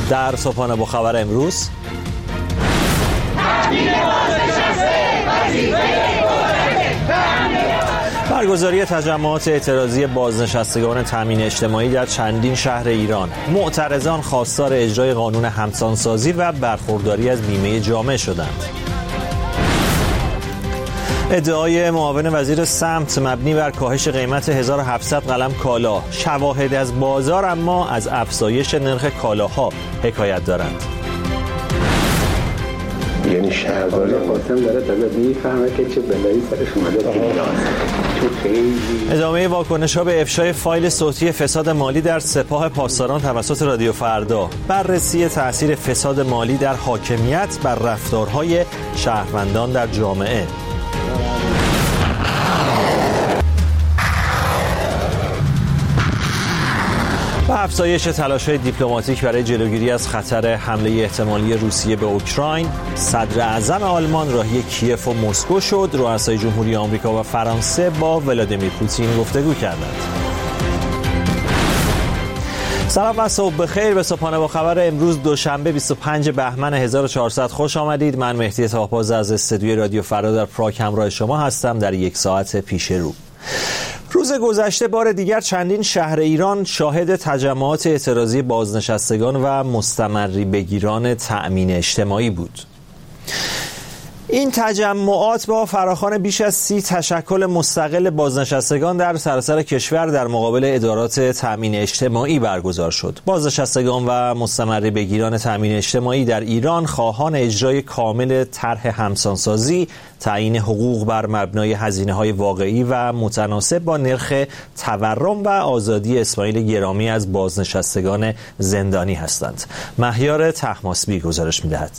در صبحانه با خبر امروز برگزاری تجمعات اعتراضی بازنشستگان تامین اجتماعی در چندین شهر ایران. معترضان خواستار اجرای قانون همسانسازی و برخورداری از بیمه جامعه شدند. ادعای معاون وزیر سمت مبنی بر کاهش قیمت 1700 قلم کالا. شواهد از بازار اما از افزایش نرخ کالاها حکایت دارند. یعنی شهرداری قاسم داره تازه میفهمه که چه بلایی سرش اومده. ادامه واکنش‌ها به افشای فایل صوتی فساد مالی در سپاه پاسداران توسط رادیو فردا. بررسی تأثیر فساد مالی در حاکمیت بر رفتارهای شهروندان در جامعه. و افزایش تلاش‌های دیپلماتیک برای جلوگیری از خطر حمله احتمالی روسیه به اوکراین. صدر اعظم آلمان راهی کیف و مسکو شد. رؤسای جمهوری آمریکا و فرانسه با ولادیمیر پوتین گفتگو کردند. سلام و صبح بخیر. به صبحانه با خبر امروز دوشنبه 25 بهمن 1400 خوش آمدید. من مهدی طاه‌پاز از استودیوی رادیو فردا در پراگ همراه شما هستم در یک ساعت پیش رو. روز گذشته بار دیگر چندین شهر ایران شاهد تجمعات اعتراضی بازنشستگان و مستمری بگیران تأمین اجتماعی بود. این تجمعات با فراخوان بیش از 30 تشکل مستقل بازنشستگان در سراسر کشور در مقابل ادارات تأمین اجتماعی برگزار شد. بازنشستگان و مستمری بگیران تأمین اجتماعی در ایران خواهان اجرای کامل طرح همسانسازی، تعیین حقوق بر مبنای هزینه‌های واقعی و متناسب با نرخ تورم و آزادی اسماعیل گرامی از بازنشستگان زندانی هستند. مهیار طهماسبی گزارش می‌دهد.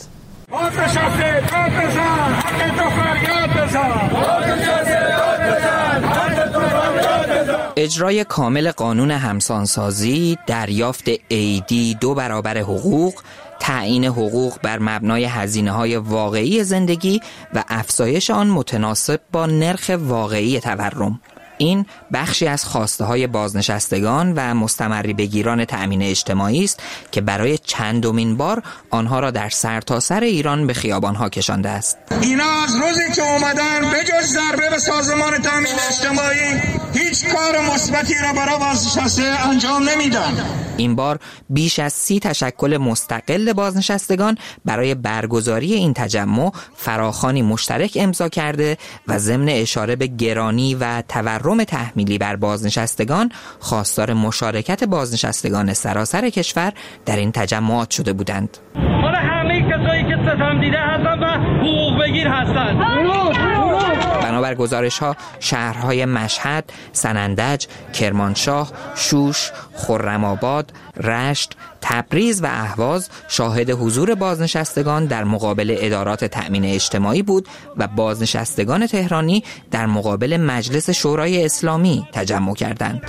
اجرای کامل قانون همسانسازی، دریافت عیدی 2 برابر حقوق، تعیین حقوق بر مبنای هزینه‌های واقعی زندگی و افزایش آن متناسب با نرخ واقعی تورم. این بخشی از خواسته‌های بازنشستگان و مستمری بگیران تأمین اجتماعی است که برای چندمین بار آنها را در سرتاسر ایران به خیابان‌ها کشانده است. اینا از روزی که اومدن بجز ضربه به سازمان تأمین اجتماعی هیچ کار مثبتی را برای بازنشسته انجام نمیدن. این بار بیش از 30 تشکل مستقل بازنشستگان برای برگزاری این تجمع فراخوانی مشترک امضا کرده و ضمن اشاره به گرانی و تورم تحمیلی بر بازنشستگان خواستار مشارکت بازنشستگان سراسر کشور در این تجمعات شده بودند. حالا همه کسایی که ستم دیده هستن و حقوق بگیر هستن. بنابر گزارش‌ها شهرهای مشهد، سنندج، کرمانشاه، شوش، خرم‌آباد، رشت، تبریز و اهواز شاهد حضور بازنشستگان در مقابل ادارات تأمین اجتماعی بود و بازنشستگان تهرانی در مقابل مجلس شورای اسلامی تجمع کردند.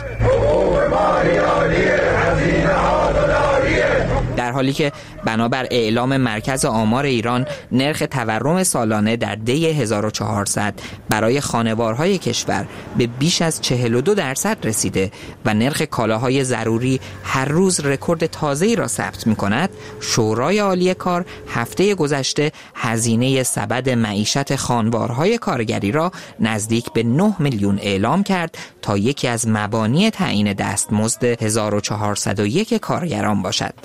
در حالی که بنابر اعلام مرکز آمار ایران نرخ تورم سالانه در دی 1400 برای خانوارهای کشور به بیش از 42% رسیده و نرخ کالاهای ضروری هر روز رکورد تازه‌ای را ثبت می‌کند، شورای عالی کار هفته گذشته هزینه سبد معیشت خانوارهای کارگری را نزدیک به 9 میلیون اعلام کرد تا یکی از مبانی تعیین دستمزد 1401 کارگران باشد.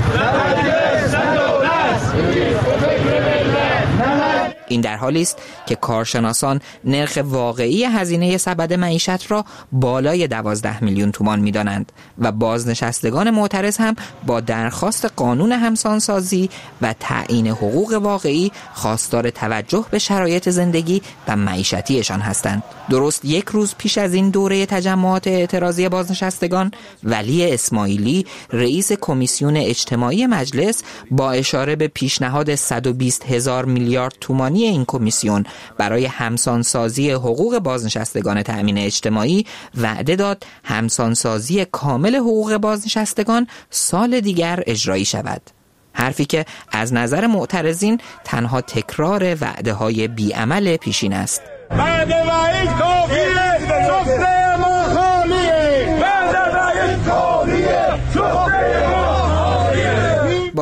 این در حالی است که کارشناسان نرخ واقعی هزینه سبد معیشت را بالای 12 میلیون تومان می‌دانند و بازنشستگان معترض هم با درخواست قانون همسانسازی و تعیین حقوق واقعی خواستار توجه به شرایط زندگی و معیشتیشان هستند. درست یک روز پیش از این دوره تجمعات اعتراضی بازنشستگان، ولی اسماعیلی رئیس کمیسیون اجتماعی مجلس با اشاره به پیشنهاد 120,000 میلیارد تومانی این کمیسیون برای همسانسازی حقوق بازنشستگان تأمین اجتماعی وعده داد همسانسازی کامل حقوق بازنشستگان سال دیگر اجرایی شود. حرفی که از نظر معترضین تنها تکرار وعده‌های بی‌عمل پیشین است. بعد وعید کافیه، سفره ما خالیه. بعد وعید کافیه، سفره ما خالیه.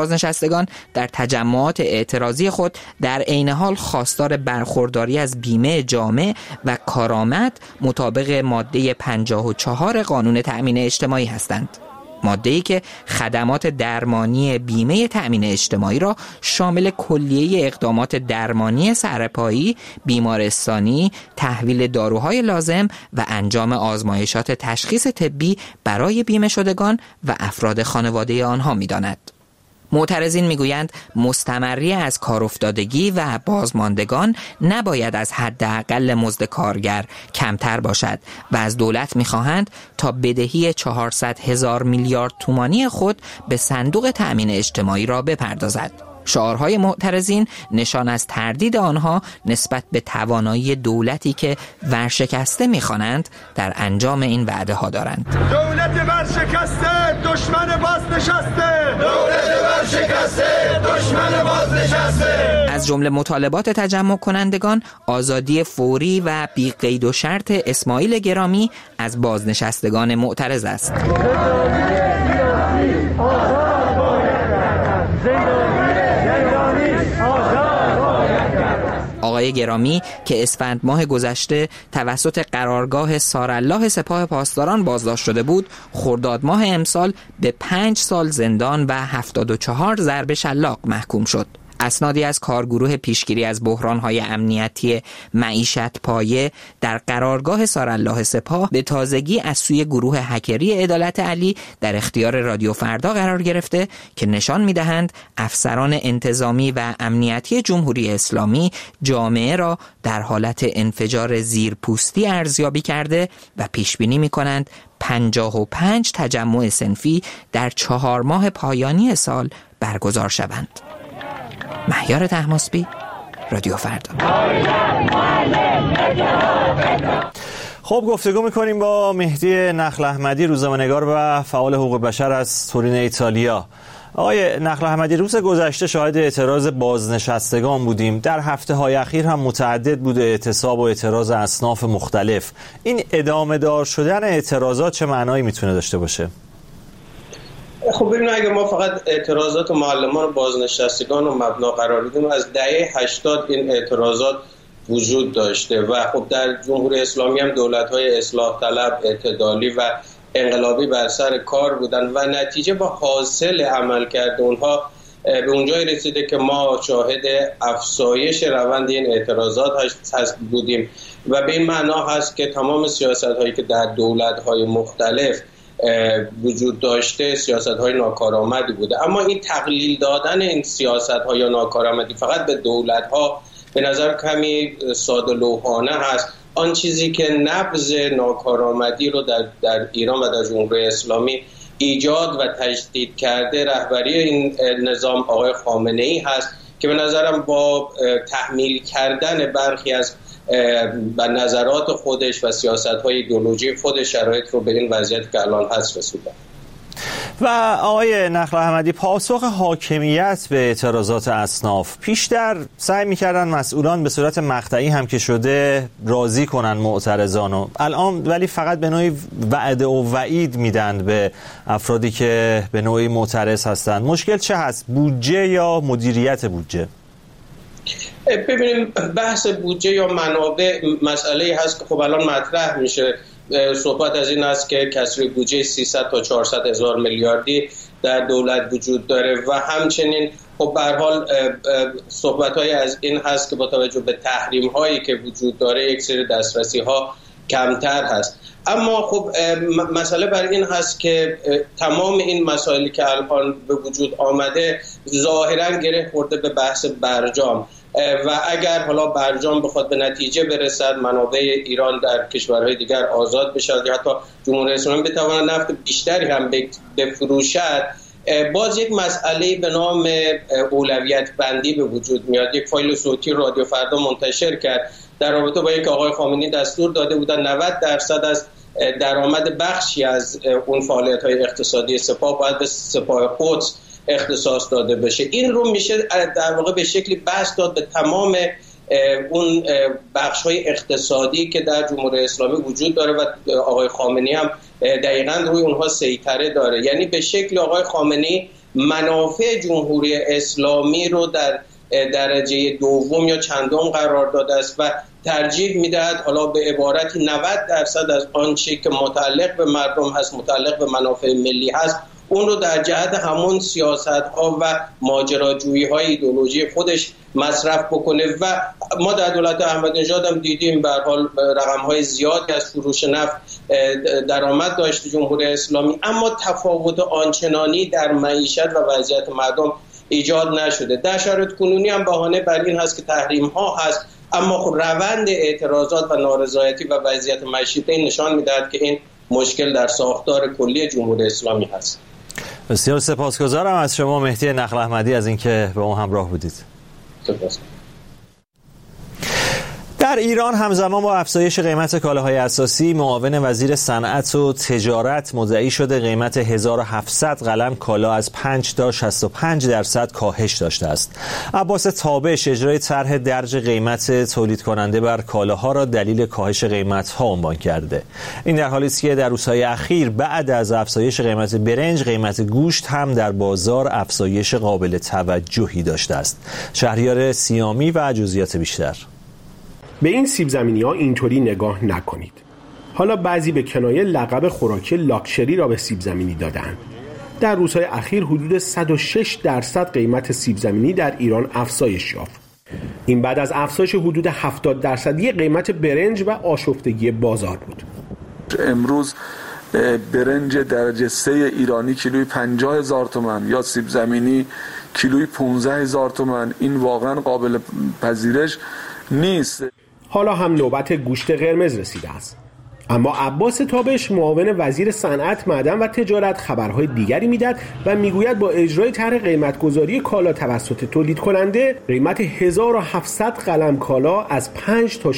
بازنشستگان در تجمعات اعتراضی خود در عین حال خواستار برخورداری از بیمه جامع و کارآمد مطابق ماده 54 قانون تأمین اجتماعی هستند. ماده‌ای که خدمات درمانی بیمه تأمین اجتماعی را شامل کلیه اقدامات درمانی سرپایی، بیمارستانی، تحویل داروهای لازم و انجام آزمایشات تشخیص طبی برای بیمه شدگان و افراد خانواده آنها می‌داند. معترضین میگویند مستمری از کار افتادگی و بازماندگان نباید از حداقل مزد کارگر کمتر باشد و از دولت میخواهند تا بدهی 400,000 میلیارد تومانی خود به صندوق تأمین اجتماعی را بپردازد. شعارهای معترضین نشان از تردید آنها نسبت به توانایی دولتی که ورشکسته می‌خوانند در انجام این وعده ها دارند. دولت ورشکسته دشمن بازنشسته، دولت ورشکسته دشمن بازنشسته. از جمله مطالبات تجمع کنندگان آزادی فوری و بی قید و شرط اسماعیل گرامی از بازنشستگان معترض است. آقای گرامی که اسفند ماه گذشته توسط قرارگاه سارالله سپاه پاسداران بازداشت شده بود، خرداد ماه امسال به 5 سال زندان و 74 ضرب شلاق محکوم شد. اسنادی از کارگروه پیشگیری از بحران‌های امنیتی معیشت پایه در قرارگاه سارالله سپاه به تازگی از سوی گروه هکری عدالت علی در اختیار رادیو فردا قرار گرفته که نشان می‌دهند افسران انتظامی و امنیتی جمهوری اسلامی جامعه را در حالت انفجار زیرپوستی ارزیابی کرده و پیش‌بینی می‌کنند 55 تجمع صنفی در 4 ماه پایانی سال برگزار شوند. مهیار طهماسبی، رادیو فردا. خب گفتگو میکنیم با مهدی نخل احمدی، روزنامه‌نگار و فعال حقوق بشر از تورین ایتالیا. آقای نخل احمدی، روز گذشته شاهد اعتراض بازنشستگان بودیم. در هفته‌های اخیر هم متعدد بوده اعتصاب و اعتراض اصناف مختلف. این ادامه دار شدن اعتراضات چه معنایی میتونه داشته باشه؟ خب ببینید، اگه ما فقط اعتراضات معلمان و بازنشستگان رو مبنا قرار بدیم، از دهه 80 این اعتراضات وجود داشته و خب در جمهوری اسلامی هم دولت‌های اصلاح طلب، اعتدالی و انقلابی بر سر کار بودن و نتیجه با حاصل عملکرد اونها به اونجایی رسیده که ما شاهد افزایش روند این اعتراضات هست بودیم و به این معنا هست که تمام سیاست‌هایی که در دولت‌های مختلف وجود داشته سیاست‌های ناکارآمدی بوده. اما این تقلیل دادن این سیاست‌ها یا ناکارآمدی فقط به دولت‌ها به نظر کمی ساده لوحانه هست. آن چیزی که نبض ناکارآمدی رو در ایران و در جمهوری اسلامی ایجاد و تجدید کرده رهبری این نظام آقای خامنه‌ای هست که به نظرم با تحمیل کردن برخی از و نظرات خودش و سیاست‌های ایدئولوژی خودش شرایط رو به این وضعیت که الان هست رسونده. و آقای نخل احمدی، پاسخ حاکمیت به اعتراضات اصناف، پیشتر سعی می‌کردن مسئولان به صورت مقطعی هم که شده راضی کنن معترضانو، الان ولی فقط به نوعی وعده و وعید میدن به افرادی که به نوعی معترض هستند. مشکل چه هست؟ بودجه یا مدیریت بودجه؟ ببینیم، بحث بودجه یا منابع مسئله هست که خب الان مطرح میشه. صحبت از این است که کسری بودجه 300 تا 400 هزار میلیاردی در دولت وجود داره و همچنین خب به هر حال صحبت‌های از این هست که با توجه به تحریم‌هایی که وجود داره یک سری دسترسی‌ها کمتر هست. اما خب مسئله بر این هست که تمام این مسائلی که الان به وجود آمده ظاهراً گره خورده به بحث برجام و اگر حالا برجام بخواد به نتیجه برسد، منابع ایران در کشورهای دیگر آزاد بشد یا حتی جمهوری اسلامی بتواند نفت بیشتری هم بفروشد، باز یک مسئله به نام اولویت بندی به وجود میاد. یک فایل صوتی رادیو فردا منتشر کرد در رابطه با اینکه آقای خامنه‌ای دستور داده بودن 90% از درآمد بخشی از اون فعالیت‌های اقتصادی سپاه باید به سپاه قدس اختصاص داده بشه. این رو میشه در واقع به شکلی بحث داد به تمام اون بخش‌های اقتصادی که در جمهوری اسلامی وجود داره و آقای خامنه‌ای هم دقیقاً روی اونها سیطره داره. یعنی به شکلی آقای خامنه‌ای منافع جمهوری اسلامی رو در درجه دوم یا چندم قرار داده است و ترجیح میدهد حالا به عبارتی 90% از آنچه که متعلق به مردم هست، متعلق به منافع ملی هست، اون رو در جهت همون سیاست‌ها و ماجراجویی‌های ایدئولوژی خودش مصرف بکنه. و ما در دولت احمدی نژاد هم دیدیم به هر حال رقم‌های زیادی از فروش نفت درآمد داشت جمهوری اسلامی، اما تفاوت آنچنانی در معیشت و وضعیت مردم ایجاد نشده. در شرایط کنونی هم بهانه بر این هست که تحریم‌ها هست، اما خب روند اعتراضات و نارضایتی و وضعیت معیشتی این نشان می‌دهد که این مشکل در ساختار کلی جمهوری اسلامی هست. بسیار سپاسگزارم از شما مهدی نخل احمدی از اینکه به ما همراه بودید. سپاس. در ایران همزمان با افزایش قیمت کالاهای اساسی، معاون وزیر صنعت و تجارت مدعی شده قیمت 1700 قلم کالا از 5 تا 65% کاهش داشته است. عباس تابش اجرای طرح درج قیمت تولید کننده بر کالاها را دلیل کاهش قیمت‌ها عنوان کرده. این در حالی است که در روزهای اخیر بعد از افزایش قیمت برنج، قیمت گوشت هم در بازار افزایش قابل توجهی داشته است. شهریار سیامی و جزئیات بیشتر. به این سیب زمینی‌ها اینطوری نگاه نکنید. حالا بعضی به کنایه لقب خوراکی لاکچری را به سیب زمینی دادند. در روزهای اخیر حدود 106% قیمت سیب زمینی در ایران افزایش یافت. این بعد از افزایش حدود 70% قیمت برنج و آشفتگی بازار بود. امروز برنج درجه 3 ایرانی کیلوی 50,000 تومان یا سیب زمینی کیلوی 15,000 تومان، این واقعا قابل پذیرش نیست. حالا هم نوبت گوشت قرمز رسیده است. اما عباس تابش معاون وزیر صنعت، معدن و تجارت خبرهای دیگری میدهد و میگوید با اجرای طرح قیمت‌گذاری کالا توسط تولید کننده، قیمت 1700 قلم کالا از 5 تا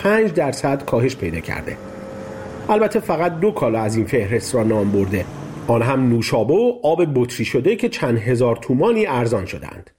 65% کاهش پیدا کرده. البته فقط 2 کالا از این فهرست را نام برده، آن هم نوشابه و آب بطری شده که چند هزار تومانی ارزان شدند.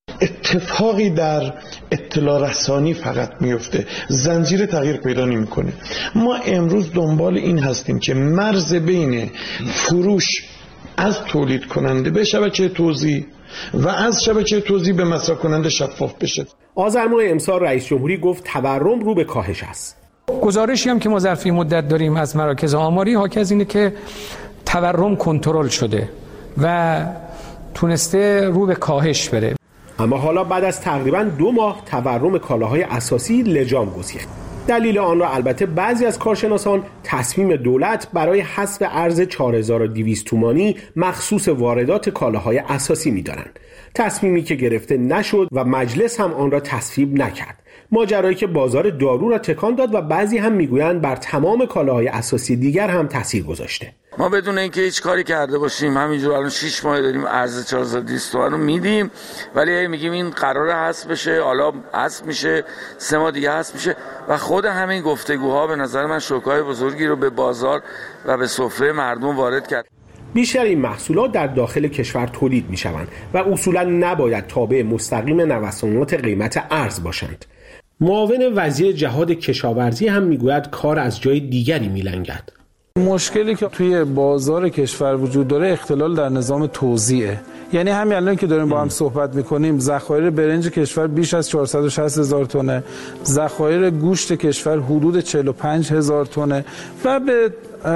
اتفاقی در اطلاع رسانی فقط میفته، زنجیره تغییر پیدا نمیکنه. ما امروز دنبال این هستیم که مرز بین فروش از تولید کننده به شبکه توزیع و از شبکه توزیع به مصرف کننده شفاف بشه. آذر ماه امسال رئیس جمهوری گفت تورم رو به کاهش است. گزارشی هم که ما ظرفی مدت داریم از مراکز آماری حاکی از اینه که تورم کنترل شده و تونسته رو به کاهش بره. اما حالا بعد از تقریباً 2 ماه تورم کالاهای اساسی لجام گسیخت. دلیل آن را البته بعضی از کارشناسان تصمیم دولت برای حذف ارز 4200 تومانی مخصوص واردات کالاهای اساسی می‌دانند. تصمیمی که گرفته نشد و مجلس هم آن را تصویب نکرد. ماجرایی که بازار دارو را تکان داد و بعضی هم میگویند بر تمام کالاهای اساسی دیگر هم تاثیر گذاشته. ما بدون اینکه هیچ کاری کرده باشیم همینجور الان 6 ماه داریم ارز 4200 تومان رو میدیم، ولی میگیم این قراره حذف بشه، حالا حذف میشه، 3 ماه دیگه حذف میشه و خود همین گفتگوها به نظر من شوک‌های بزرگی رو به بازار و به سفره مردم وارد کرد. بیشتر این محصولات در داخل کشور تولید میشوند و اصولا نباید تابع مستقیم نوسانات قیمت ارز باشند. معاون وزیر جهاد کشاورزی هم میگوید کار از جای دیگری میلنگد. مشکلی که توی بازار کشور وجود داره اختلال در نظام توزیعه. یعنی همین الان که داریم با هم صحبت میکنیم ذخایر برنج کشور بیش از 460,000 تنه، ذخایر گوشت کشور حدود 45,000 تنه و به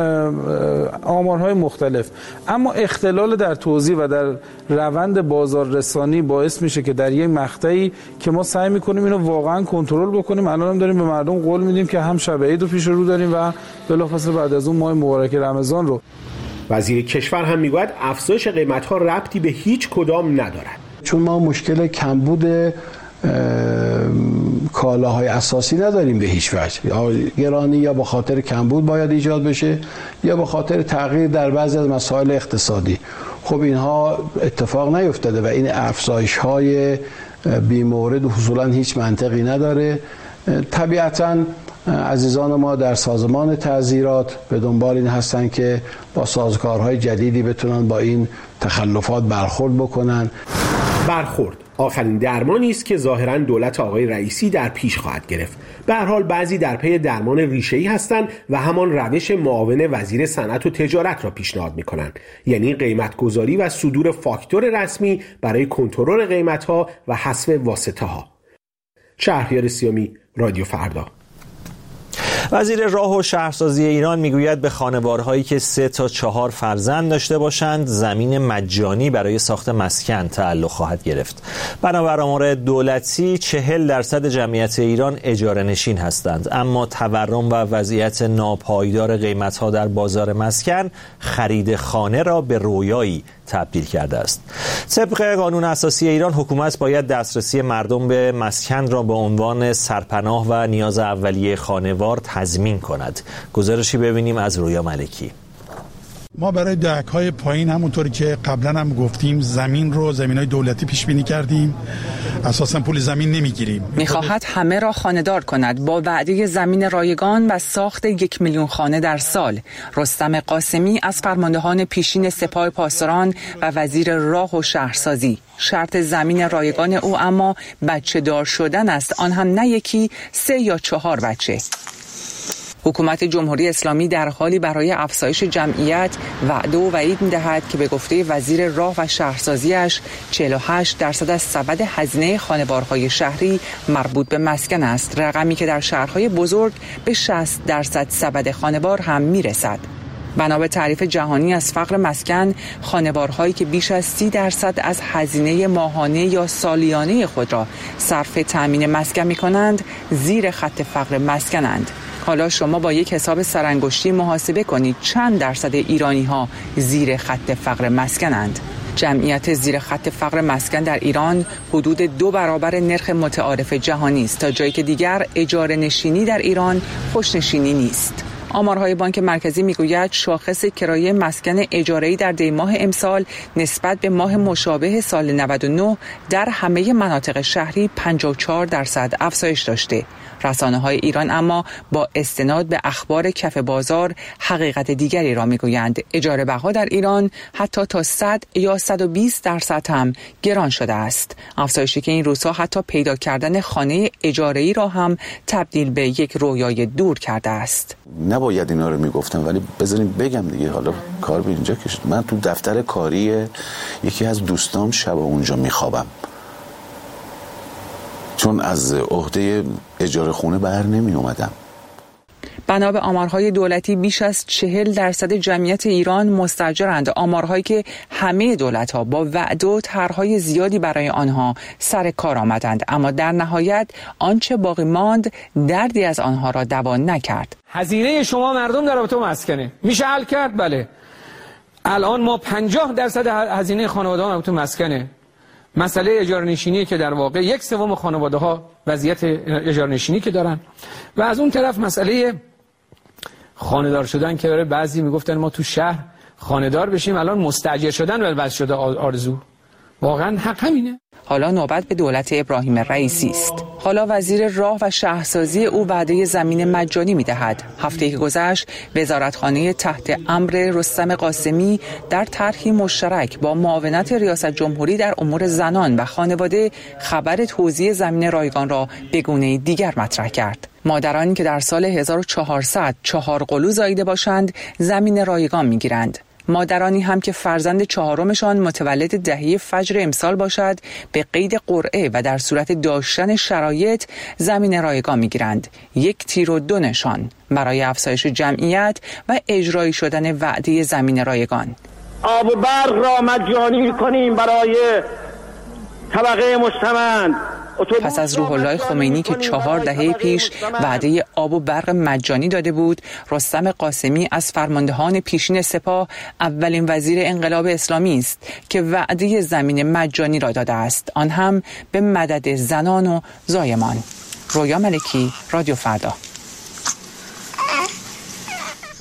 آمارهای مختلف. اما اختلال در توزیع و در روند بازار رسانی باعث میشه که در یک مقطعی که ما سعی میکنیم اینو واقعا کنترل بکنیم، الان هم داریم به مردم قول میدیم که هم شب عید رو پیش رو داریم و بلافاصله بعد از اون ماه مبارک رمضان رو. وزیر کشور هم میگوید افزایش قیمت‌ها ربطی به هیچ کدام ندارد. چون ما مشکل کمبود کالاهای اساسی نداریم به هیچ وجه. یا گرانی یا به خاطر کمبود باید ایجاد بشه یا به خاطر تغییر در بعضی از مسائل اقتصادی. خب اینها اتفاق نیفتاده و این افزایش‌های بی‌مورد حصولاً هیچ منطقی نداره. طبیعتاً عزیزان ما در سازمان تعزیرات به دنبال این هستن که با سازوکارهای جدیدی بتونن با این تخلفات برخورد بکنن. برخورد آخرین درمانی است که ظاهراً دولت آقای رئیسی در پیش خواهد گرفت. به هر حال بعضی در پی درمان ریشه‌ای هستند و همان روش معاون وزیر صنعت و تجارت را پیشنهاد می‌کنند، یعنی قیمت‌گذاری و صدور فاکتور رسمی برای کنترل قیمت‌ها و حذف واسطه‌ها. شهریار سیامی، رادیو فردا. وزیر راه و شهرسازی ایران میگوید به خانوارهایی که 3 تا 4 فرزند داشته باشند زمین مجانی برای ساخت مسکن تعلق خواهد گرفت. بنابر آمار دولتی 40% جمعیت ایران اجاره نشین هستند، اما تورم و وضعیت ناپایدار قیمت‌ها در بازار مسکن خرید خانه را به رویایی تبدیل کرده است. طبق قانون اساسی ایران حکومت باید دسترسی مردم به مسکن را به عنوان سرپناه و نیاز اولیه خانوار تضمین کند. گزارشی ببینیم از رویا ملکی. ما برای دهک‌های پایین همونطوری که قبلا هم گفتیم زمین‌های دولتی پیش بینی کردیم، اساساً پول زمین نمیگیریم. می‌خواهد همه را خانه‌دار کند با وعده زمین رایگان و ساخت 1 میلیون خانه در سال. رستم قاسمی از فرماندهان پیشین سپاه پاسداران و وزیر راه و شهرسازی. شرط زمین رایگان او اما بچه دار شدن است، آن هم نه یکی، 3 یا 4 بچه. حکومت جمهوری اسلامی در حالی برای افزایش جمعیت وعده و وعید می‌دهد که به گفته وزیر راه و شهرسازیش 48% از سبد هزینه خانوارهای شهری مربوط به مسکن است، رقمی که در شهرهای بزرگ به 60% سبد خانوار هم میرسد. بنا به تعریف جهانی از فقر مسکن، خانوارهایی که بیش از 30% از هزینه ماهانه یا سالیانه خود را صرف تأمین مسکن می‌کنند، زیر خط فقر مسکنند. حالا شما با یک حساب سرانگشتی محاسبه کنید چند درصد ایرانی‌ها زیر خط فقر مسکنند. جمعیت زیر خط فقر مسکن در ایران حدود 2 برابر نرخ متعارف جهانی است، تا جایی که دیگر اجاره نشینی در ایران خوشنشینی نیست. آمارهای بانک مرکزی میگوید شاخص کرایه مسکن اجاره‌ای در دیماه امسال نسبت به ماه مشابه سال 99 در همه مناطق شهری 54% افزایش داشته. رسانه‌های ایران اما با استناد به اخبار کف بازار حقیقت دیگری را میگویند. اجاره بها در ایران حتی تا 100 یا 120% هم گران شده است. افزایشی که این روزها حتی پیدا کردن خانه اجاره‌ای را هم تبدیل به یک رویای دور کرده است. نباید اینا رو میگفتم، ولی بذاریم بگم دیگه. حالا کار به اینجا کشید. من تو دفتر کاری یکی از دوستام شب اونجا میخوابم، چون از عهده اجاره خونه بر نمی اومدم. بنا به آمارهای دولتی بیش از 40% جمعیت ایران مستاجرند، آمارهایی که همه دولت‌ها با وعده و طرح‌های زیادی برای آنها سر کار آمدند، اما در نهایت آنچه باقی ماند دردی از آنها را دوا نکرد. هزینه شما مردم در رابطه با مسکنه میشه حل کرد؟ بله. الان ما 50% هزینه خانواده‌ها مربوط به مسکنه. مسئله اجاره نشینی که در واقع 1/3 خانواده‌ها وضعیت اجاره نشینی که دارن، و از اون طرف مسئله خانه‌دار شدن که برای بعضی میگفتن ما تو شهر خانه‌دار بشیم، الان مستاجر شدن ولی بس شده آرزو. واقعا حق همینه. حالا نوبت به دولت ابراهیم رئیسی است. حالا وزیر راه و شهرسازی او وعده زمین مجانی می‌دهد. هفته‌ای که گذشت وزارتخانه تحت امر رستم قاسمی در طرحی مشترک با معاونت ریاست جمهوری در امور زنان و خانواده خبر توزیع زمین رایگان را به گونه دیگر مطرح کرد. مادرانی که در سال 1400 4 قلو زاییده باشند زمین رایگان می‌گیرند. مادرانی هم که فرزند 4مشان متولد دهه فجر امسال باشد به قید قرعه و در صورت داشتن شرایط زمین رایگان میگیرند. 1 تیر و 2 نشان برای افزایش جمعیت و اجرایی شدن وعده زمین رایگان. آب و برق را مجانی می‌کنیم برای طبقه مستمند. پس از روح الله خمینی که 4 دهه پیش وعده آب و برق مجانی داده بود، رستم قاسمی از فرماندهان پیشین سپاه اولین وزیر انقلاب اسلامی است که وعده زمین مجانی را داده است، آن هم به مدد زنان و زایمان. رویا ملکی، رادیو فردا.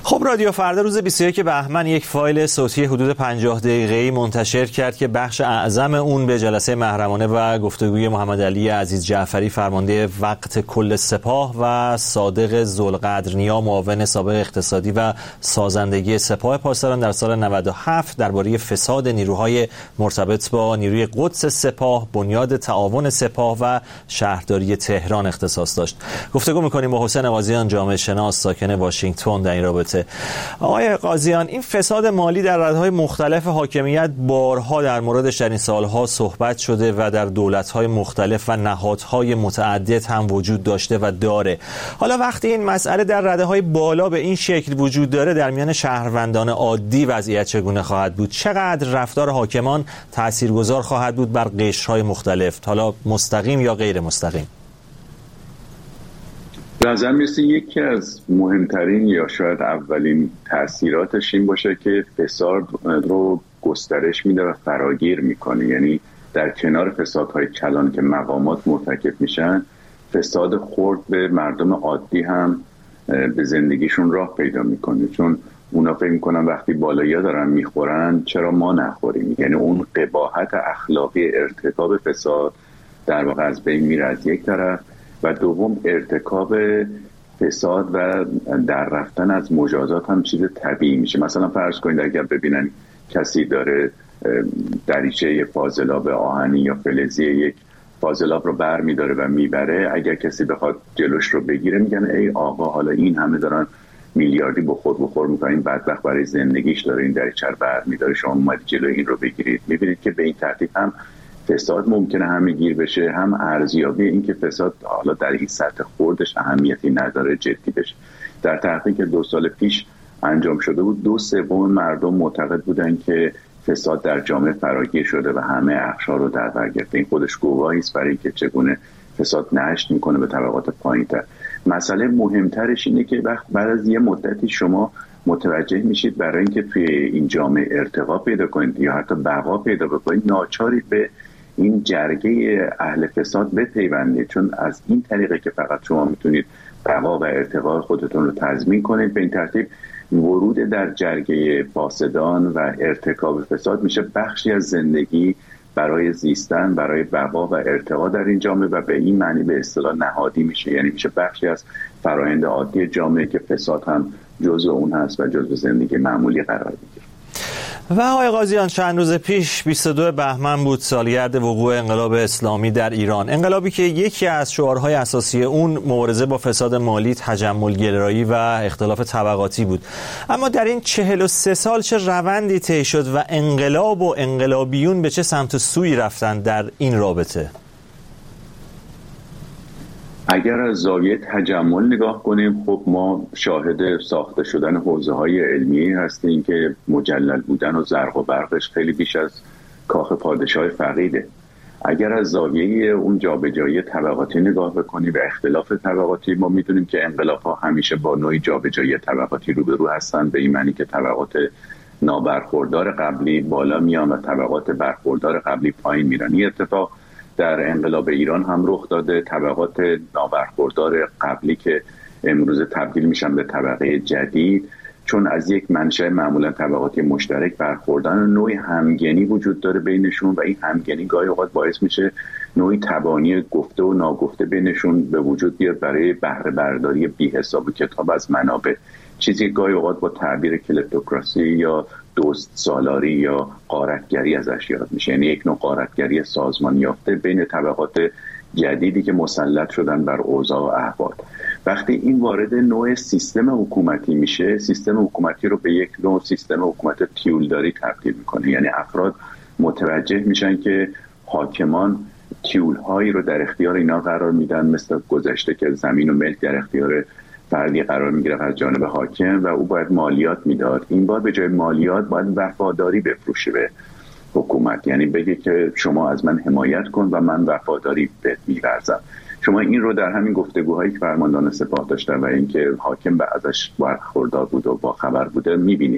خب رادیو فردا روز 21 بهمن یک فایل صوتی حدود 50 دقیقه‌ای منتشر کرد که بخش اعظم اون به جلسه محرمانه و گفتگوی محمد علی عزیز جعفری فرمانده وقت کل سپاه و صادق ذوالقدرنیا معاون سابق اقتصادی و سازندگی سپاه پاسداران در سال 97 درباره فساد نیروهای مرتبط با نیروی قدس سپاه، بنیاد تعاون سپاه و شهرداری تهران اختصاص داشت. گفتگو می‌کنیم با حسین قاضیان، جامعه شناس ساکن واشنگتن در این رابطه. آقای قاضیان، این فساد مالی در رده‌های مختلف حاکمیت بارها در موردش در این سالها صحبت شده و در دولت‌های مختلف و نهادهای متعدد هم وجود داشته و داره. حالا وقتی این مسئله در رده‌های بالا به این شکل وجود داره، در میان شهروندان عادی وضعیت چگونه خواهد بود؟ چقدر رفتار حاکمان تاثیرگذار خواهد بود بر قشرهای مختلف، حالا مستقیم یا غیر مستقیم؟ به نظر میرسه یکی از مهمترین یا شاید اولین تأثیراتش این باشه که فساد رو گسترش میده و فراگیر میکنه. یعنی در کنار فسادهای کلان که مقامات مرتکب میشن، فساد خرد به مردم عادی هم به زندگیشون راه پیدا میکنه، چون اونا فکر میکنن وقتی بالایی‌ها دارن میخورن چرا ما نخوریم. یعنی اون قباحت اخلاقی ارتکاب فساد در واقع از بین میره از یک طرف، و دوم ارتکاب فساد و در رفتن از مجازات هم چیز طبیعی میشه. مثلا فرض کنید اگر ببینن کسی داره دریچه فاضلاب آهنی یا فلزی یک فاضلاب رو بر میداره و میبره، اگر کسی بخواد جلوش رو بگیره میگن ای آقا حالا این همه دارن میلیاردی بخور میکنن، این بدبخت برای زندگیش داره این دریچه رو بر میداره، شما اومدید جلوی این رو بگیرید. میبینید که به این ترتیب هم فساد ممکنه همه گیر بشه، هم ارزیابی این که فساد حالا در این سطح خوردش اهمیتی نداره جدی بشه. در تحقیقی که 2 سال پیش انجام شده بود، 2/3 مردم معتقد بودن که فساد در جامعه فراگیر شده و همه اقشار رو در بر گرفته. این خودش گواهی است برای اینکه چگونه فساد نشت میکنه به طبقات پایین‌تر. مسئله مهمترش اینه که بعد از یه مدتی شما متوجه میشید برای اینکه توی این جامعه ارتقا پیدا کنید یا حتی بقا پیدا بکنید، ناچارید به این جرگه اهل فساد بپیوندید، چون از این طریقه که فقط شما میتونید بقا و ارتقا خودتون رو تضمین کنید. به این ترتیب ورود در جرگه فاسدان و ارتکاب فساد میشه بخشی از زندگی برای زیستن، برای بقا و ارتقا در این جامعه، و به این معنی به اصطلاح نهادی میشه، یعنی میشه بخشی از فرآیند عادی جامعه که فساد هم جزء اون هست و جزء زندگی معمولی قرار میگیره. و آقای قاضیان، چند روز پیش 22 بهمن بود سالگرد وقوع انقلاب اسلامی در ایران، انقلابی که یکی از شعارهای اساسی اون مبارزه با فساد مالی، تجمل گرایی و اختلاف طبقاتی بود. اما در این 43 سال چه روندی طی شد و انقلاب و انقلابیون به چه سمت و سوی رفتن در این رابطه؟ اگر از زاویه تجمل نگاه کنیم، خب ما شاهد ساخته شدن حوزه‌های علمی هستیم که مجلل بودن و زرق و برقش خیلی بیش از کاخ پادشاه فقیده. اگر از زاویه اون جابجایی طبقاتی نگاه بکنیم و اختلاف طبقاتی، ما میدونیم که انقلاب‌ها همیشه با نوعی جابجایی طبقاتی روبرو هستن، به این معنی که طبقات نابرخوردار قبلی بالا میان و طبقات برخوردار قبلی پایین میرن. این اتفاق در انقلاب ایران هم رخ داده. طبقات نابرخوردار قبلی که امروز تبدیل میشن به طبقه جدید، چون از یک منشأ معمولا طبقاتی مشترک برخوردن، نوعی همگنی وجود داره بینشون و این همگنی گاهی اوقات باعث میشه نوعی تبانی گفته و ناگفته بینشون به وجود بیاد برای بهره برداری بی حساب و کتاب از منابع، چیزی گاهی اوقات با تعبیر کلپتوکراسی یا دوست سالاری یا غارتگری ازش یاد میشه. یعنی یک نوع غارتگری سازمان یافته بین طبقات جدیدی که مسلط شدن بر اوضاع و احوال. وقتی این وارد نوع سیستم حکومتی میشه، سیستم حکومتی رو به یک نوع سیستم حکومت تیولداری تبدیل میکنه. یعنی افراد متوجه میشن که حاکمان تیولهایی رو در اختیار اینا قرار میدن، مثل گذشته که زمین و ملک در اختیار فردی قرار میگیره از جانب حاکم و او باید مالیات میداد. این بار به جای مالیات باید وفاداری بفروشه به حکومت، یعنی بگه که شما از من حمایت کن و من وفاداری بهت می‌ورزم. شما این رو در همین گفتگوهایی که فرماندهان سپاه داشتن و اینکه حاکم به ازش برخوردار بود و با خبر بوده میبینید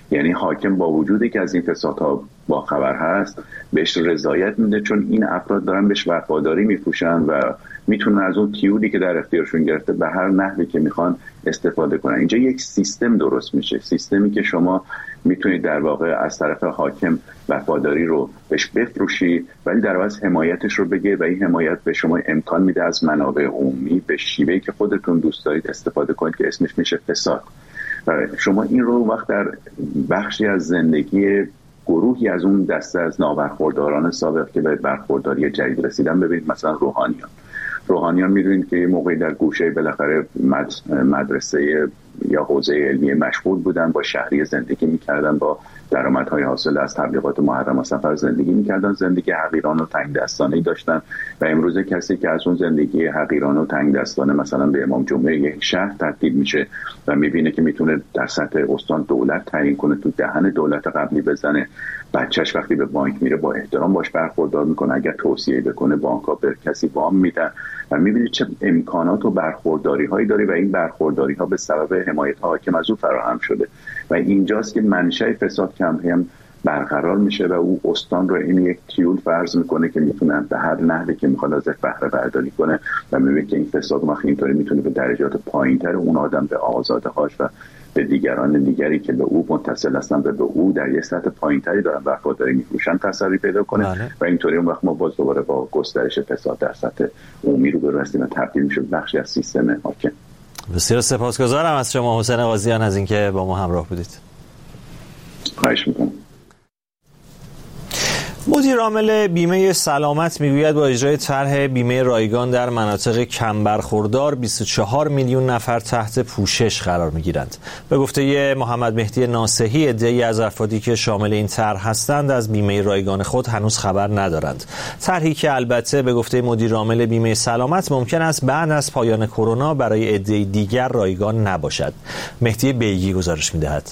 یعنی حاکم با وجودی که از این فسادها با خبر هست بهش رضایت میده، چون این افراد دارن بهش وفاداری میپوشن و میتونن از اون تیولی که در اختیارشون گرفته به هر نحوی که میخوان استفاده کنن. اینجا یک سیستم درست میشه، سیستمی که شما میتونید در واقع از طرف حاکم وفاداری رو بهش بفروشی ولی در عوض حمایتش رو بگه و این حمایت به شما امکان میده از منابع عمومی به شیوهی که خودتون دوست دارید استفاده کنید که اسمش میشه فساد. و شما این رو وقت در بخشی از زندگی گروهی از اون دسته از نابرخورداران سابق که به برخورداری جدید رسیدن ببینید، مثلا روحانیان میدونید که یه موقعی در گوشه بالاخره مدرسه یا حوزه علمی مشغول بودن، با شهری زندگی میکردن، با درآمدهای حاصل از تبلیغات محرم و سفر زندگی میکردن، زندگی حقیرانه و تنگ دستانه‌ای داشتن و امروز کسی که از اون زندگی حقیرانه و تنگ دستانه مثلا به امام جمعه یک شهر تبدیل میشه و میبینه که میتونه در سطح استان دولت تعیین کنه، تو دهن دولت قبلی بزنه، بچهش وقتی به بانک میره با احترام باش برخوردار میکنه، اگر توصیه بکنه بانک‌ها به کسی وام میدن و میبینید چه امکانات و برخورداری هایی داره و این برخورداری ها به سبب حمایت حاکم از او فراهم شده و اینجاست که منشأ فساد کم هم برقرار میشه و او استان رو این یک تیول فرض میکنه که میتونه به هر نحوی که میخواد ازش بهره برداری کنه و میبینه که این فساد ما اینطوری میتونه به درجات پایینتر اون آدم به آزاده‌هاش و به دیگران دیگری که به او متصل هستن به او در یک سطح پایینتری دارن وفاداری می‌پوشن تسری پیدا کنه و اینطوری اون وقت ما باز دوباره با گسترش فساد در سطح عمومی رو برسیم و تبدیل میشه بخشی از سیستم حاکم. بسیار سپاسگزارم از شما حسین قاضیان از اینکه با ما همراه بودید. خواهش می‌کنم. مدیر عامل بیمه سلامت میگوید با اجرای طرح بیمه رایگان در مناطق کم برخوردار 24 میلیون نفر تحت پوشش قرار میگیرند. به گفته محمد مهدی ناصحی، عده‌ای از افرادی که شامل این طرح هستند از بیمه رایگان خود هنوز خبر ندارند. طرحی که البته به گفته مدیر عامل بیمه سلامت ممکن است بعد از پایان کرونا برای عده‌ای دیگر رایگان نباشد. مهدی بیگی گزارش میدهد.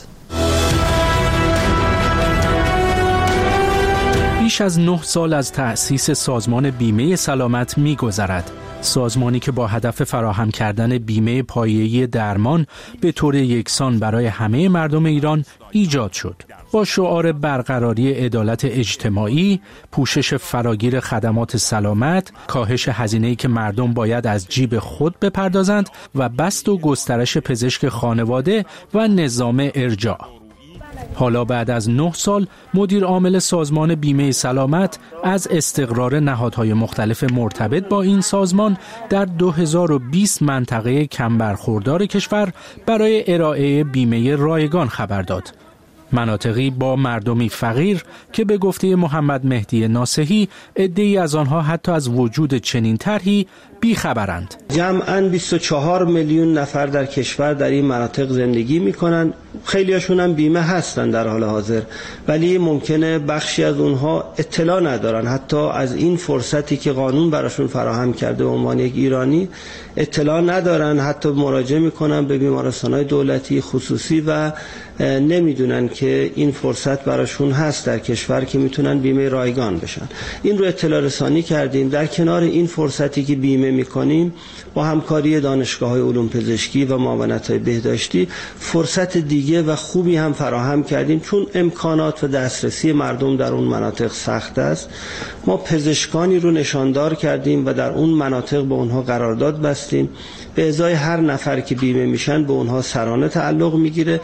بیش از 9 سال از تأسیس سازمان بیمه سلامت می‌گذرد. سازمانی که با هدف فراهم کردن بیمه پایه‌ای درمان به طور یکسان برای همه مردم ایران ایجاد شد. با شعار برقراری عدالت اجتماعی، پوشش فراگیر خدمات سلامت، کاهش هزینه‌ای که مردم باید از جیب خود بپردازند و بسط و گسترش پزشک خانواده و نظام ارجاع. حالا بعد از 9 سال مدیر عامل سازمان بیمه سلامت از استقرار نهادهای مختلف مرتبط با این سازمان در 2020 منطقه کم برخوردار کشور برای ارائه بیمه رایگان خبر داد. مناطقی با مردمی فقیر که به گفته محمد مهدی ناصحی عده‌ای از آنها حتی از وجود چنین طرحی بیخبرند. جمعاً 24 میلیون نفر در کشور در این مناطق زندگی میکنن. خیلی هاشون هم بیمه هستن در حال حاضر، ولی ممکنه بخشی از اونها اطلاع ندارن، حتی از این فرصتی که قانون براشون فراهم کرده به عنوان یک ایرانی اطلاع ندارن، حتی مراجعه میکنن به بیمارستان‌های دولتی خصوصی و نمیدونن که این فرصت براشون هست در کشور که میتونن بیمه رایگان بشن. این رو اطلاع رسانی کردیم. در کنار این فرصتی که بیمه میکنیم با همکاری دانشگاه‌های علوم پزشکی و معاونت‌های بهداشتی فرصت دیگه و خوبی هم فراهم کردیم، چون امکانات و دسترسی مردم در اون مناطق سخت است. ما پزشکانی رو نشاندار کردیم و در اون مناطق با اونها قرارداد بستیم. به ازای هر نفر که بیمه میشن به اونها سرانه تعلق میگیره.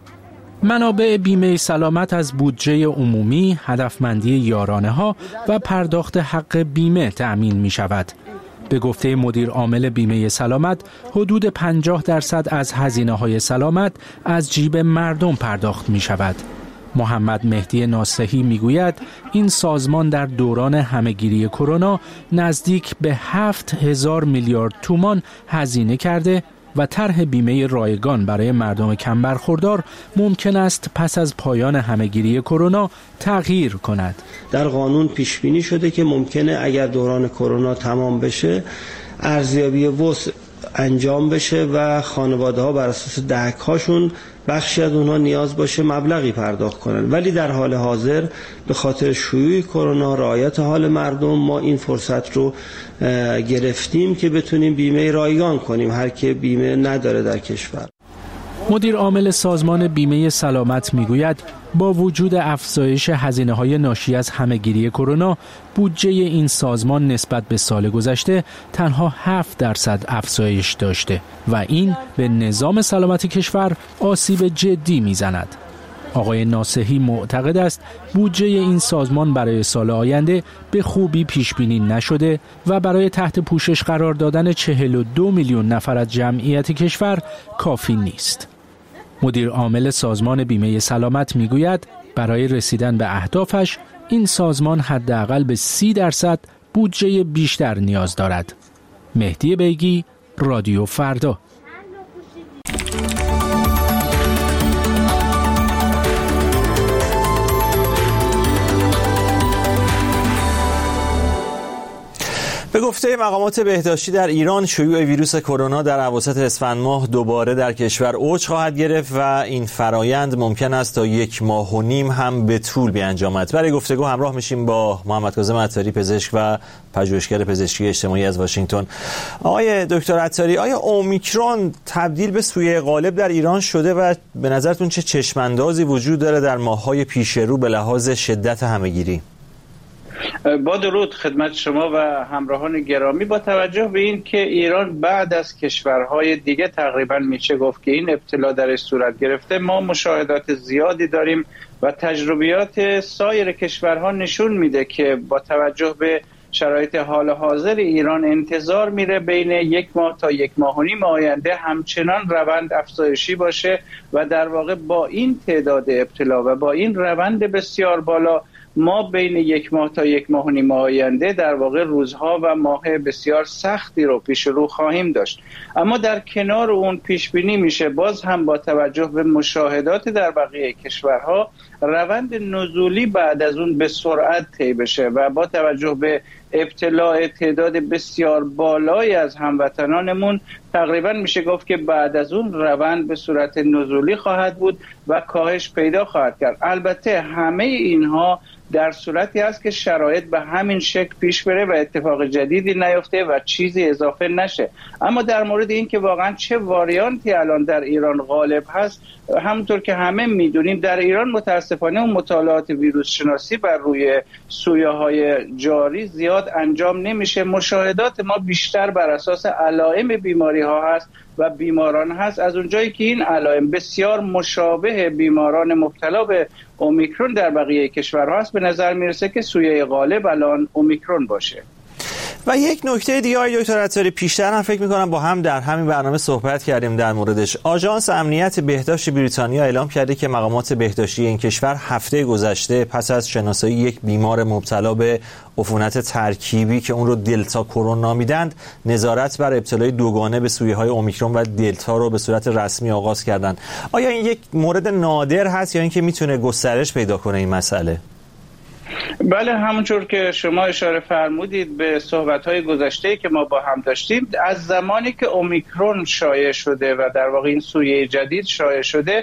منابع بیمه سلامت از بودجه عمومی، هدفمندی یارانه ها و پرداخت حق بیمه تأمین می شود. به گفته مدیر عامل بیمه سلامت، حدود 50% از هزینه‌های سلامت از جیب مردم پرداخت می شود. محمد مهدی ناصحی می گوید این سازمان در دوران همهگیری کرونا نزدیک به 7,000 میلیارد تومان هزینه کرده و طرح بیمه رایگان برای مردم کم برخوردار ممکن است پس از پایان همهگیری کرونا تغییر کند. در قانون پیش بینی شده که ممکنه اگر دوران کرونا تمام بشه ارزیابی وسع انجام بشه و خانواده ها بر اساس دهک هاشون بخشی از اونها نیاز باشه مبلغی پرداخت کنن، ولی در حال حاضر به خاطر شیوع کرونا، رعایت حال مردم، ما این فرصت رو گرفتیم که بتونیم بیمه رایگان کنیم هر که بیمه نداره در کشور. مدیر عامل سازمان بیمه سلامت میگوید با وجود افزایش هزینه‌های ناشی از همه‌گیری کرونا، بودجه این سازمان نسبت به سال گذشته تنها 7% افزایش داشته و این به نظام سلامت کشور آسیب جدی میزند. آقای ناصحی معتقد است بودجه این سازمان برای سال آینده به خوبی پیش بینی نشده و برای تحت پوشش قرار دادن 42 میلیون نفر از جمعیت کشور کافی نیست. مدیر عامل سازمان بیمه سلامت میگوید برای رسیدن به اهدافش این سازمان حداقل به 30% بودجه بیشتر نیاز دارد. مهدی بیگی، رادیو فردا. به گفته مقامات بهداشتی در ایران، شیوع ویروس کرونا در اواسط اسفند ماه دوباره در کشور اوج خواهد گرفت و این فرایند ممکن است تا 1.5 ماه هم به طول بیانجامد. برای گفتگو همراه میشیم با محمد کاظم عطاری، پزشک و پژوهشگر پزشکی اجتماعی از واشنگتن. آقای دکتر عطاری، آیا اومیکرون تبدیل به سویه غالب در ایران شده و به نظرتون چه چشماندازی وجود داره در ماه‌های پیش رو به لحاظ شدت همه‌گیری؟ با درود خدمت شما و همراهان گرامی. با توجه به این که ایران بعد از کشورهای دیگه تقریبا میشه گفت که این ابتلا درش صورت گرفته، ما مشاهدات زیادی داریم و تجربیات سایر کشورها نشون میده که با توجه به شرایط حال حاضر ایران انتظار میره بین 1 ماه تا 1.5 ماه آینده همچنان روند افزایشی باشه و در واقع با این تعداد ابتلا و با این روند بسیار بالا ما بین 1 ماه تا 1.5 ماه آینده در واقع روزها و ماه بسیار سختی رو پیش رو خواهیم داشت. اما در کنار اون پیش بینی میشه باز هم با توجه به مشاهدات در بقیه کشورها روند نزولی بعد از اون به سرعت طی بشه و با توجه به ابتلاع تعداد بسیار بالایی از هموطنانمون تقریبا میشه گفت که بعد از اون روند به صورت نزولی خواهد بود و کاهش پیدا خواهد کرد. البته همه اینها در صورتی است که شرایط به همین شکل پیش بره و اتفاق جدیدی نیفته و چیزی اضافه نشه. اما در مورد این که واقعا چه واریانتی الان در ایران غالب هست، همونطور که همه میدونیم در ایران متاسفانه اون مطالعات ویروس شناسی بر روی سویه‌های جاری زیاد انجام نمیشه. مشاهدات ما بیشتر بر اساس علائم بیماری ها هست و بیماران هست، از اونجایی که این علائم بسیار مشابه بیماران مبتلا به اومیکرون در بقیه کشورها هست، به نظر میرسه که سویه غالب الان اومیکرون باشه. و یک نکته دیگه آقای دکتر عطاری، پیشتر هم فکر می‌کنم با هم در همین برنامه صحبت کردیم در موردش. آژانس امنیت بهداشت بریتانیا اعلام کرده که مقامات بهداشتی این کشور هفته گذشته پس از شناسایی یک بیمار مبتلا به عفونت ترکیبی که اون رو دلتا کرون نامیدند، نظارت بر ابتلای دوگانه به سویه‌های اومیکرون و دلتا رو به صورت رسمی آغاز کردند. آیا این یک مورد نادر هست یا اینکه میتونه گسترش پیدا کنه این مسئله؟ بله، همونطور که شما اشاره فرمودید به صحبت‌های گذشته‌ای که ما با هم داشتیم، از زمانی که اومیکرون شایع شده و در واقع این سویه جدید شایع شده،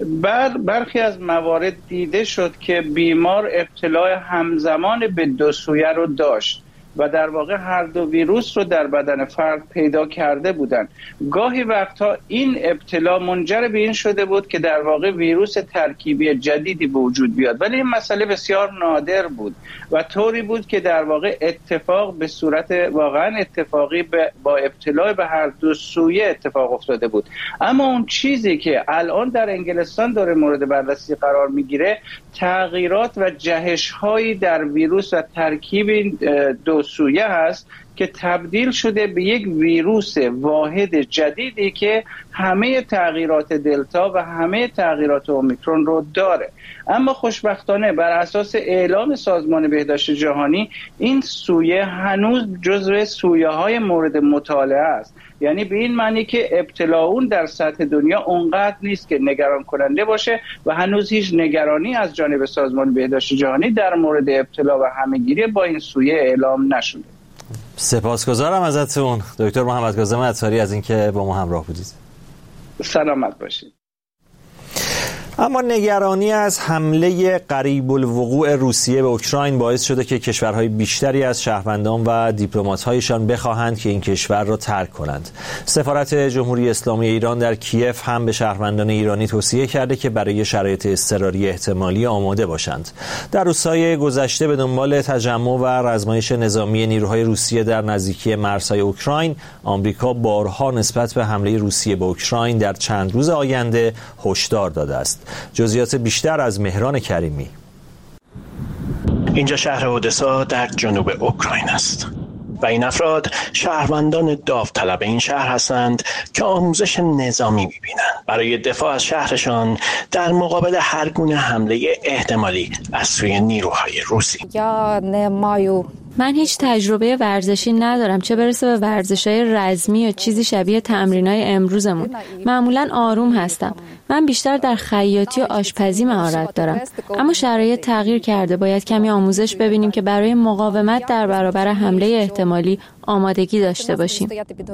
برخی از موارد دیده شد که بیمار ابتلای همزمان به 2 سویه رو داشت و در واقع هر دو ویروس رو در بدن فرد پیدا کرده بودند. گاهی وقتها این ابتلا منجر به این شده بود که در واقع ویروس ترکیبی جدیدی به وجود بیاد، ولی این مسئله بسیار نادر بود و طوری بود که در واقع اتفاق به صورت واقعا اتفاقی با ابتلا به هر دو سویه اتفاق افتاده بود. اما اون چیزی که الان در انگلستان داره مورد بررسی قرار میگیره، تغییرات و جهش‌هایی در ویروس و ترکیب دو سویه هست که تبدیل شده به یک ویروس واحد جدیدی که همه تغییرات دلتا و همه تغییرات اومیکرون رو داره. اما خوشبختانه بر اساس اعلام سازمان بهداشت جهانی این سویه هنوز جزو سویه‌های مورد مطالعه است، یعنی به این معنی که ابتلا اون در سطح دنیا اونقدر نیست که نگران کننده باشه و هنوز هیچ نگرانی از جانب سازمان بهداشت جهانی در مورد ابتلا و همه‌گیری با این سویه اعلام نشده. سپاسگزارم ازتون دکتر محمد کاظم عطاری از اینکه با ما همراه بودید. سلامت باشید. اما نگرانی از حمله قریب الوقوع روسیه به اوکراین باعث شده که کشورهای بیشتری از شهروندان و دیپلمات‌هایشان بخواهند که این کشور را ترک کنند. سفارت جمهوری اسلامی ایران در کیف هم به شهروندان ایرانی توصیه کرده که برای شرایط اضطراری احتمالی آماده باشند. در روزهای گذشته به دنبال تجمع و رزمایش نظامی نیروهای روسیه در نزدیکی مرزهای اوکراین، آمریکا بارها نسبت به حمله روسیه به اوکراین در چند روز آینده هشدار داده است. جزئیات بیشتر از مهران کریمی. اینجا شهر اودسا در جنوب اوکراین است و این افراد شهروندان داوطلب این شهر هستند که آموزش نظامی می‌بینند برای دفاع از شهرشان در مقابل هر گونه حمله احتمالی از سوی نیروهای روسی. من هیچ تجربه ورزشی ندارم، چه برسه به ورزش‌های رزمی یا چیزی شبیه تمرین‌های امروزمون. معمولاً آروم هستم. من بیشتر در خیاطی و آشپزی مهارت دارم، اما شرایط تغییر کرده. باید کمی آموزش ببینیم که برای مقاومت در برابر حمله احتمالی آمادگی داشته باشیم.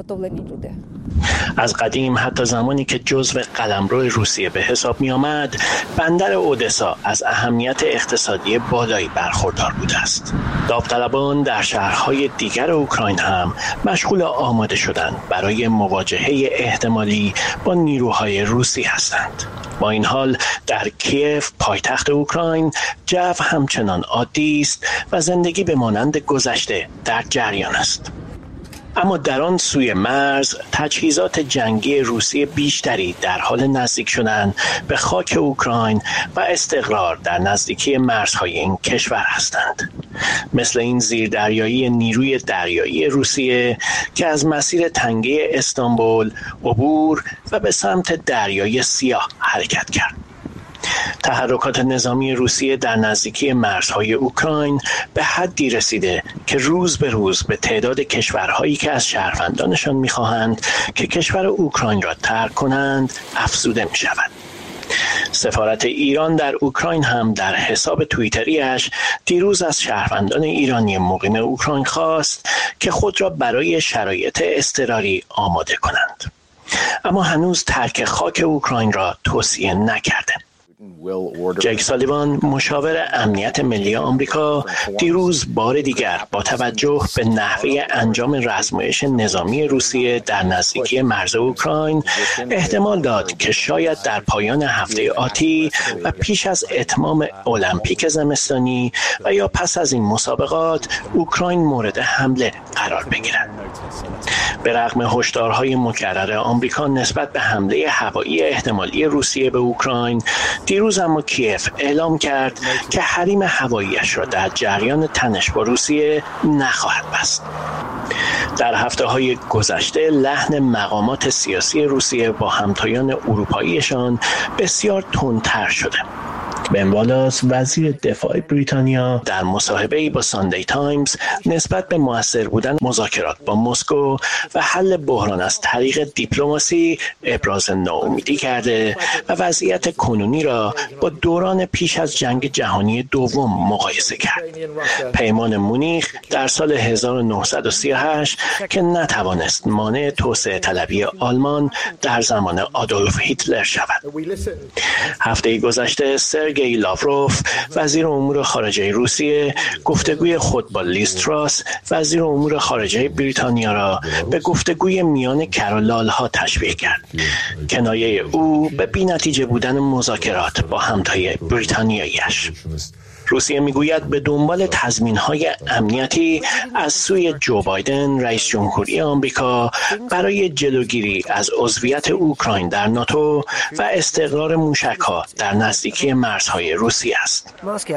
از قدیم حتی زمانی که جزو قلمرو روسیه به حساب می آمد، بندر اودسا از اهمیت اقتصادی بالایی برخوردار بوده است. داوطلبان در شهرهای دیگر اوکراین هم مشغول آماده شدن برای مواجهه احتمالی با نیروهای روسی هستند. با این حال در کیف پایتخت اوکراین جو همچنان عادی است و زندگی به مانند گذشته در جریان است. اما در آن سوی مرز تجهیزات جنگی روسی بیشتری در حال نزدیک شدن به خاک اوکراین و استقرار در نزدیکی مرزهای این کشور هستند. مثل این زیردریایی نیروی دریایی روسیه که از مسیر تنگه استانبول عبور و به سمت دریای سیاه حرکت کرد. تحرکات نظامی روسیه در نزدیکی مرزهای اوکراین به حدی رسیده که روز به روز به تعداد کشورهایی که از شهروندانشان می‌خواهند که کشور اوکراین را ترک کنند افزوده می‌شود. سفارت ایران در اوکراین هم در حساب توییتریش دیروز از شهروندان ایرانی مقیم اوکراین خواست که خود را برای شرایط اضطراری آماده کنند. اما هنوز ترک خاک اوکراین را توصیه نکرده. جک سالیوان مشاور امنیت ملی آمریکا دیروز بار دیگر با توجه به نحوه انجام رزمایش نظامی روسیه در نزدیکی مرز اوکراین احتمال داد که شاید در پایان هفته آتی و پیش از اتمام المپیک زمستانی و یا پس از این مسابقات اوکراین مورد حمله قرار بگیرد. به رغم هشدارهای مکرر آمریکا نسبت به حمله هوایی احتمالی روسیه به اوکراین، دیروز اما کیف اعلام کرد که حریم هواییش را در جریان تنش با روسیه نخواهد بست. در هفته‌های گذشته لحن مقامات سیاسی روسیه با همتایان اروپاییشان بسیار تندتر شده. بن والاس وزیر دفاع بریتانیا در مصاحبه‌ای با ساندی تایمز نسبت به مؤثر بودن مذاکرات با مسکو و حل بحران از طریق دیپلماسی ابراز ناامیدی کرده و وضعیت کنونی را با دوران پیش از جنگ جهانی دوم مقایسه کرد. پیمان مونیخ در سال 1938 که نتوانست مانع توسعه طلبی آلمان در زمان آدولف هیتلر شود. هفته گذشته سرگئی لاوروف وزیر امور خارجه روسیه گفتگوی خود با لیز تراس وزیر امور خارجه بریتانیا را به گفتگوی میان کرولالها تشبیه کرد. کنایه او به بی‌نتیجه بودن مذاکرات با همتای بریتانیایی‌اش. روسیه میگوید به دنبال تضمین‌های امنیتی از سوی جو بایدن رئیس جمهوری آمریکا برای جلوگیری از عضویت اوکراین در ناتو و استقرار موشک‌ها در نزدیکی مرزهای روسیه است.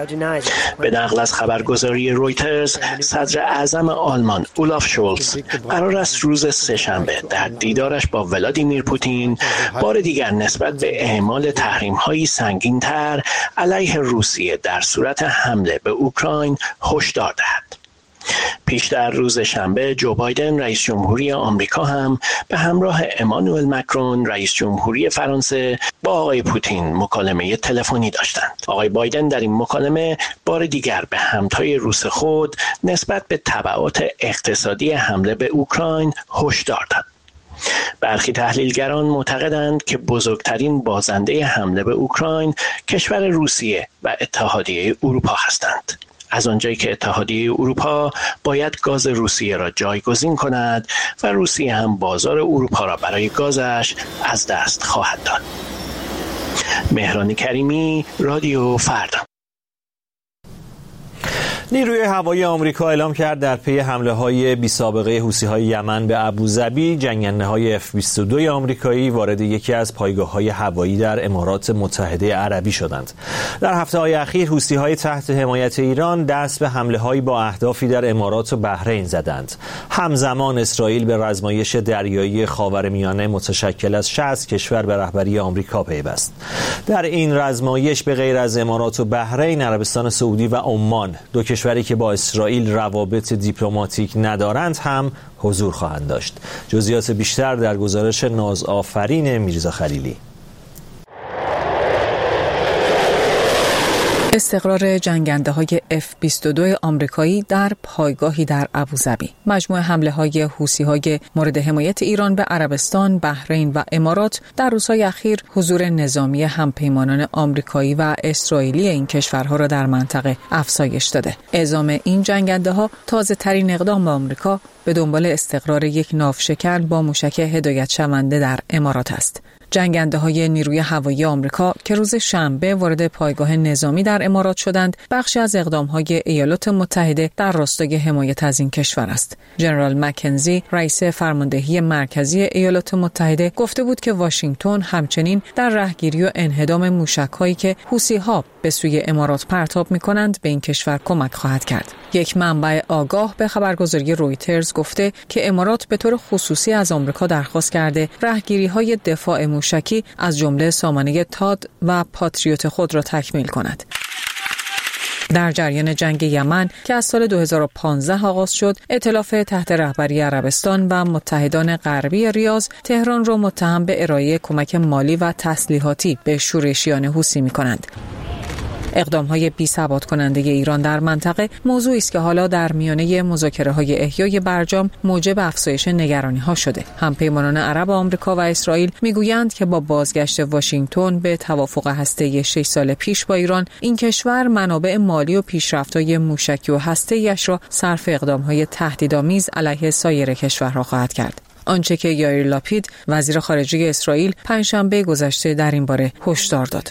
به نقل از خبرگزاری رویترز، صدر اعظم آلمان اولاف شولز قرار است روز سه‌شنبه در دیدارش با ولادیمیر پوتین بار دیگر نسبت به اعمال تحریم‌های سنگین‌تر علیه روسیه در صورت حمله به اوکراین هشدار دهد. پیشتر روز شنبه جو بایدن رئیس جمهوری آمریکا هم به همراه امانوئل مکرون رئیس جمهوری فرانسه با آقای پوتین مکالمه تلفنی داشتند. آقای بایدن در این مکالمه بار دیگر به همتای روس خود نسبت به تبعات اقتصادی حمله به اوکراین هشدار داد. برخی تحلیلگران معتقدند که بزرگترین بازنده حمله به اوکراین کشور روسیه و اتحادیه اروپا هستند. از آنجایی که اتحادیه اروپا باید گاز روسیه را جایگزین کند و روسیه هم بازار اروپا را برای گازش از دست خواهد داد. مهران کریمی، رادیو فردا. نیروی هوایی آمریکا اعلام کرد در پی حمله‌های بی‌سابقه حوثی‌های یمن به ابوظبی، جنگنده‌های F-22 آمریکایی وارد یکی از پایگاه‌های هوایی در امارات متحده عربی شدند. در هفته‌های اخیر حوثی‌های تحت حمایت ایران دست به حمله‌هایی با اهدافی در امارات و بحرین زدند. همزمان اسرائیل به رزمایش دریایی خاورمیانه متشکل از 60 کشور به رهبری آمریکا پیوست. در این رزمایش به غیر از امارات و بحرین، عربستان سعودی و عمان، دو کشوری که با اسرائیل روابط دیپلماتیک ندارند هم حضور خواهند داشت. جزئیات بیشتر در گزارش نازآفرین میرزا خلیلی. استقرار جنگنده‌های F-22 آمریکایی در پایگاهی در ابوظبی. مجموع حمله‌های حوثی‌های مورد حمایت ایران به عربستان، بحرین و امارات در روزهای اخیر حضور نظامی همپیمانان آمریکایی و اسرائیلی این کشورها را در منطقه افزایش داده. اعزام این جنگنده‌ها تازه‌ترین اقدام آمریکا به دنبال استقرار یک ناوشکن با موشک هدایت شونده در امارات است. جنگنده‌های نیروی هوایی آمریکا که روز شنبه وارد پایگاه نظامی در امارات شدند، بخشی از اقدام‌های ایالات متحده در راستای حمایت از این کشور است. ژنرال مکنزی، رئیس فرماندهی مرکزی ایالات متحده، گفته بود که واشنگتن همچنین در راهگیری و انهدام موشک‌هایی که حوثی‌ها به سوی امارات پرتاب می‌کنند به این کشور کمک خواهد کرد. یک منبع آگاه به خبرگزاری رویترز گفته که امارات به طور خصوصی از آمریکا درخواست کرده راهگیری‌های دفاع موشکی از جمله سامانه تاد و پاتریوت خود را تکمیل کند. در جریان جنگ یمن که از سال 2015 آغاز شد، ائتلاف تحت رهبری عربستان و متحدان غربی ریاض تهران را متهم به ارائه کمک مالی و تسلیحاتی به شورشیان حوثی می‌کنند. اقدام‌های بی‌ثبات کننده ایران در منطقه موضوعی است که حالا در میانه مذاکره‌های احیای برجام موجب افزایش نگرانی‌ها شده. همپیمانان عرب آمریکا و اسرائیل می‌گویند که با بازگشت واشنگتن به توافق هسته‌ای 6 سال پیش با ایران، این کشور منابع مالی و پیشرفت‌های موشکی و هسته‌ایش را صرف اقدام‌های تهدیدآمیز علیه سایر کشورها خواهد کرد. آنچه که یائیر لاپید، وزیر خارجه اسرائیل، پنجشنبه گذشته در این باره هشدار داد.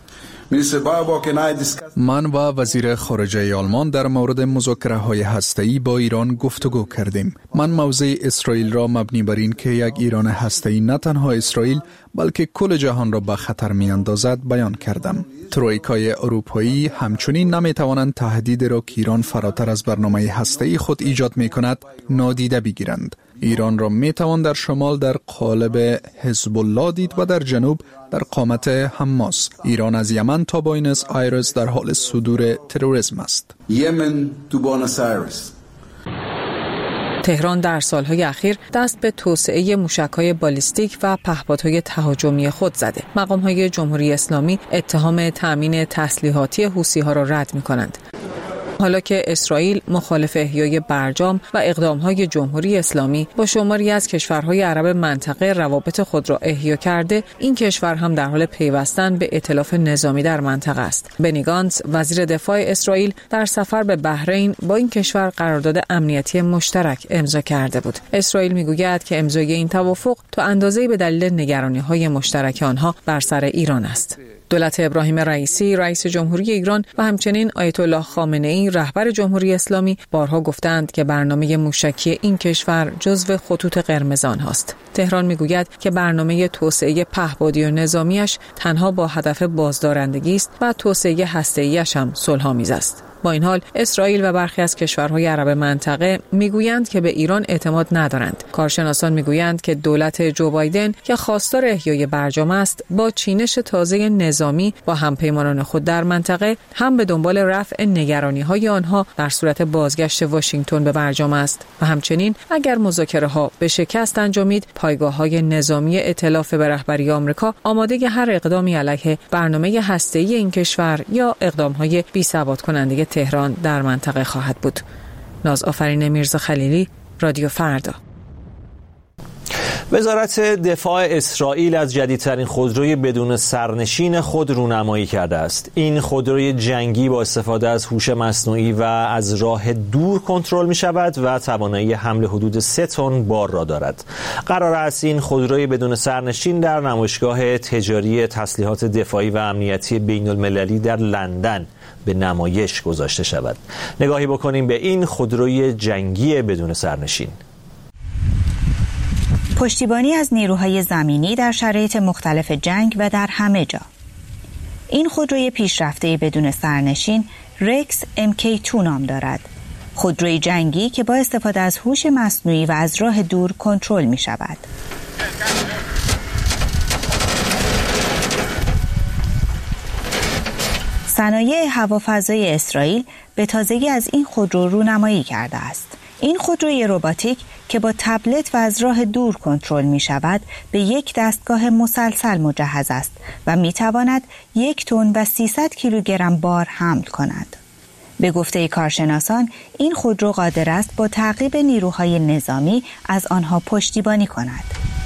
من و وزیر خارجه آلمان در مورد مذاکره‌های هسته‌ای با ایران گفتگو کردیم. من موضع اسرائیل را مبنی بر این که یک ایران هسته‌ای نه تنها اسرائیل بلکه کل جهان را به خطر می‌اندازد بیان کردم. ترویکای اروپایی همچنین نمی‌توانند تهدید را که ایران فراتر از برنامه هسته‌ای خود ایجاد می‌کند نادیده بگیرند. ایران را می‌توان در شمال در قالب حزب الله دید و در جنوب در قامت حماس. ایران از یمن تا بوینس آیرس در حال صدور تروریسم است. یمن تو بوینس آیرس. تهران در سالهای اخیر دست به توسعه موشک‌های بالیستیک و پهپادهای تهاجمی خود زده. مقام‌های جمهوری اسلامی اتهام تأمین تسلیحاتی حوثی‌ها را رد می‌کنند. حالا که اسرائیل مخالف احیای برجام و اقدام‌های جمهوری اسلامی با شماری از کشورهای عرب منطقه روابط خود را احیا کرده، این کشور هم در حال پیوستن به ائتلاف نظامی در منطقه است. بنی گانتز، وزیر دفاع اسرائیل، در سفر به بحرین با این کشور قرارداد امنیتی مشترک امضا کرده بود. اسرائیل می‌گوید که امضای این توافق تا اندازه‌ای به دلیل نگرانی‌های مشترک آنها بر سر ایران است. دولت ابراهیم رئیسی، رئیس جمهوری ایران و همچنین آیت الله خامنه‌ای، رهبر جمهوری اسلامی، بارها گفتند که برنامه موشکی این کشور جزو خطوط قرمز آنهاست. تهران میگوید که برنامه توسعه پهپادی و نظامیش تنها با هدف بازدارندگی است و توسعه هسته‌ایش هم صلح‌آمیز است. با این حال اسرائیل و برخی از کشورهای عرب منطقه میگویند که به ایران اعتماد ندارند. کارشناسان میگویند که دولت جو بایدن که خواستار احیای برجام است، با چینش تازه نظامی با همپیمانان خود در منطقه هم به دنبال رفع نگرانی‌های آنها در صورت بازگشت واشنگتن به برجام است و همچنین اگر مذاکره‌ها به شکست انجامید، پایگاه‌های نظامی ائتلاف به رهبری آمریکا آماده هر اقدامی علیه برنامه هسته‌ای این کشور یا اقدام‌های بی‌ثبات کننده تهران در منطقه خواهد بود. نازآفرین میرزا خلیلی، رادیو فردا. وزارت دفاع اسرائیل از جدیدترین خودروی بدون سرنشین خود رونمایی کرده است. این خودروی جنگی با استفاده از هوش مصنوعی و از راه دور کنترل می شود و توانایی حمل حدود 3 تن بار را دارد. قرار است این خودروی بدون سرنشین در نمایشگاه تجاری تسلیحات دفاعی و امنیتی بین المللی در لندن به نمایش گذاشته شود. نگاهی بکنیم به این خودروی جنگی بدون سرنشین. پشتیبانی از نیروهای زمینی در شرایط مختلف جنگ و در همه جا. این خودروی پیشرفته بدون سرنشین رکس MK2 نام دارد. خودروی جنگی که با استفاده از هوش مصنوعی و از راه دور کنترل می شود. صنایع هوافضای اسرائیل به تازگی از این خودرو رونمایی کرده است. این خودروی رباتیک که با تبلت و از راه دور کنترل می شود به یک دستگاه مسلسل مجهز است و می تواند 1 تن و 300 کیلوگرم بار حمل کند. به گفته کارشناسان این خودرو قادر است با تعقیب نیروهای نظامی از آنها پشتیبانی کند.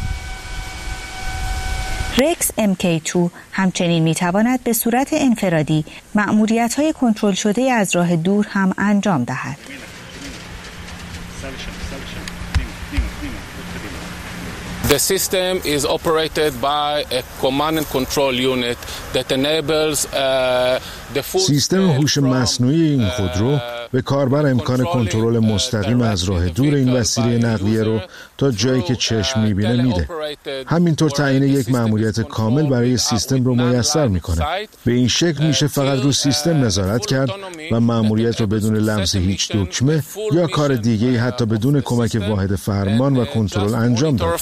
رکس MK2 همچنین می تواند به صورت انفرادی مأموریت‌های کنترل شده از راه دور هم انجام دهد. The system is operated by a command and control unit that enables the full سیستم هوش مصنوعی این خودرو به کاربر امکان کنترل مستقیم از راه دور این وسیله نقلیه رو تا جایی که چشم می‌بینه میده. همینطور تعیین یک مأموریت کامل برای سیستم رو میسر میکنه. به این شکل میشه فقط رو سیستم نظارت کرد و مأموریت رو بدون لمس هیچ دکمه یا کار دیگه‌ای حتی بدون کمک واحد فرمان و کنترل انجام داد.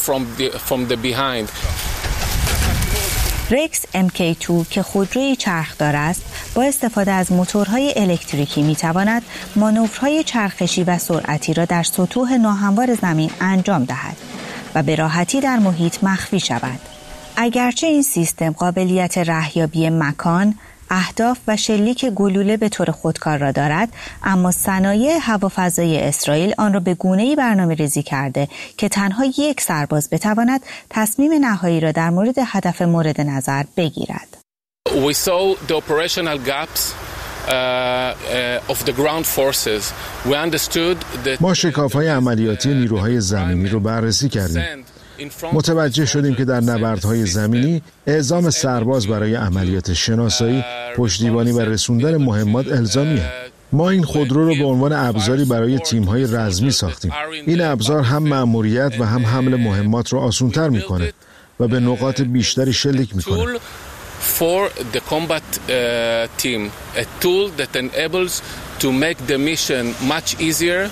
رکس MK2 که خودروی چرخدار است با استفاده از موتورهای الکتریکی میتواند مانورهای چرخشی و سرعتی را در سطوح ناهموار زمین انجام دهد و به راحتی در محیط مخفی شود. اگرچه این سیستم قابلیت رهیابی مکان، اهداف و شلیک گلوله به طور خودکار را دارد، اما صنایع هوافضای اسرائیل آن را به گونه‌ای برنامه‌ریزی کرده که تنها یک سرباز بتواند تصمیم نهایی را در مورد هدف مورد نظر بگیرد. We saw the operational gaps of the ground forces. We understood that ما شکاف‌های عملیاتی نیروهای زمینی رو بررسی کردیم. متوجه شدیم که در نبردهای زمینی اعزام سرباز برای عملیات شناسایی، پشتیبانی و رسوندن مهمات الزامیه. ما این خودرو رو به عنوان ابزاری برای تیم‌های رزمی ساختیم. این ابزار هم مأموریت و هم حمل مهمات رو آسان‌تر می‌کنه و به نقاط بیشتری شلیک می‌کنه. For the combat team, a tool that enables to make the mission much easier.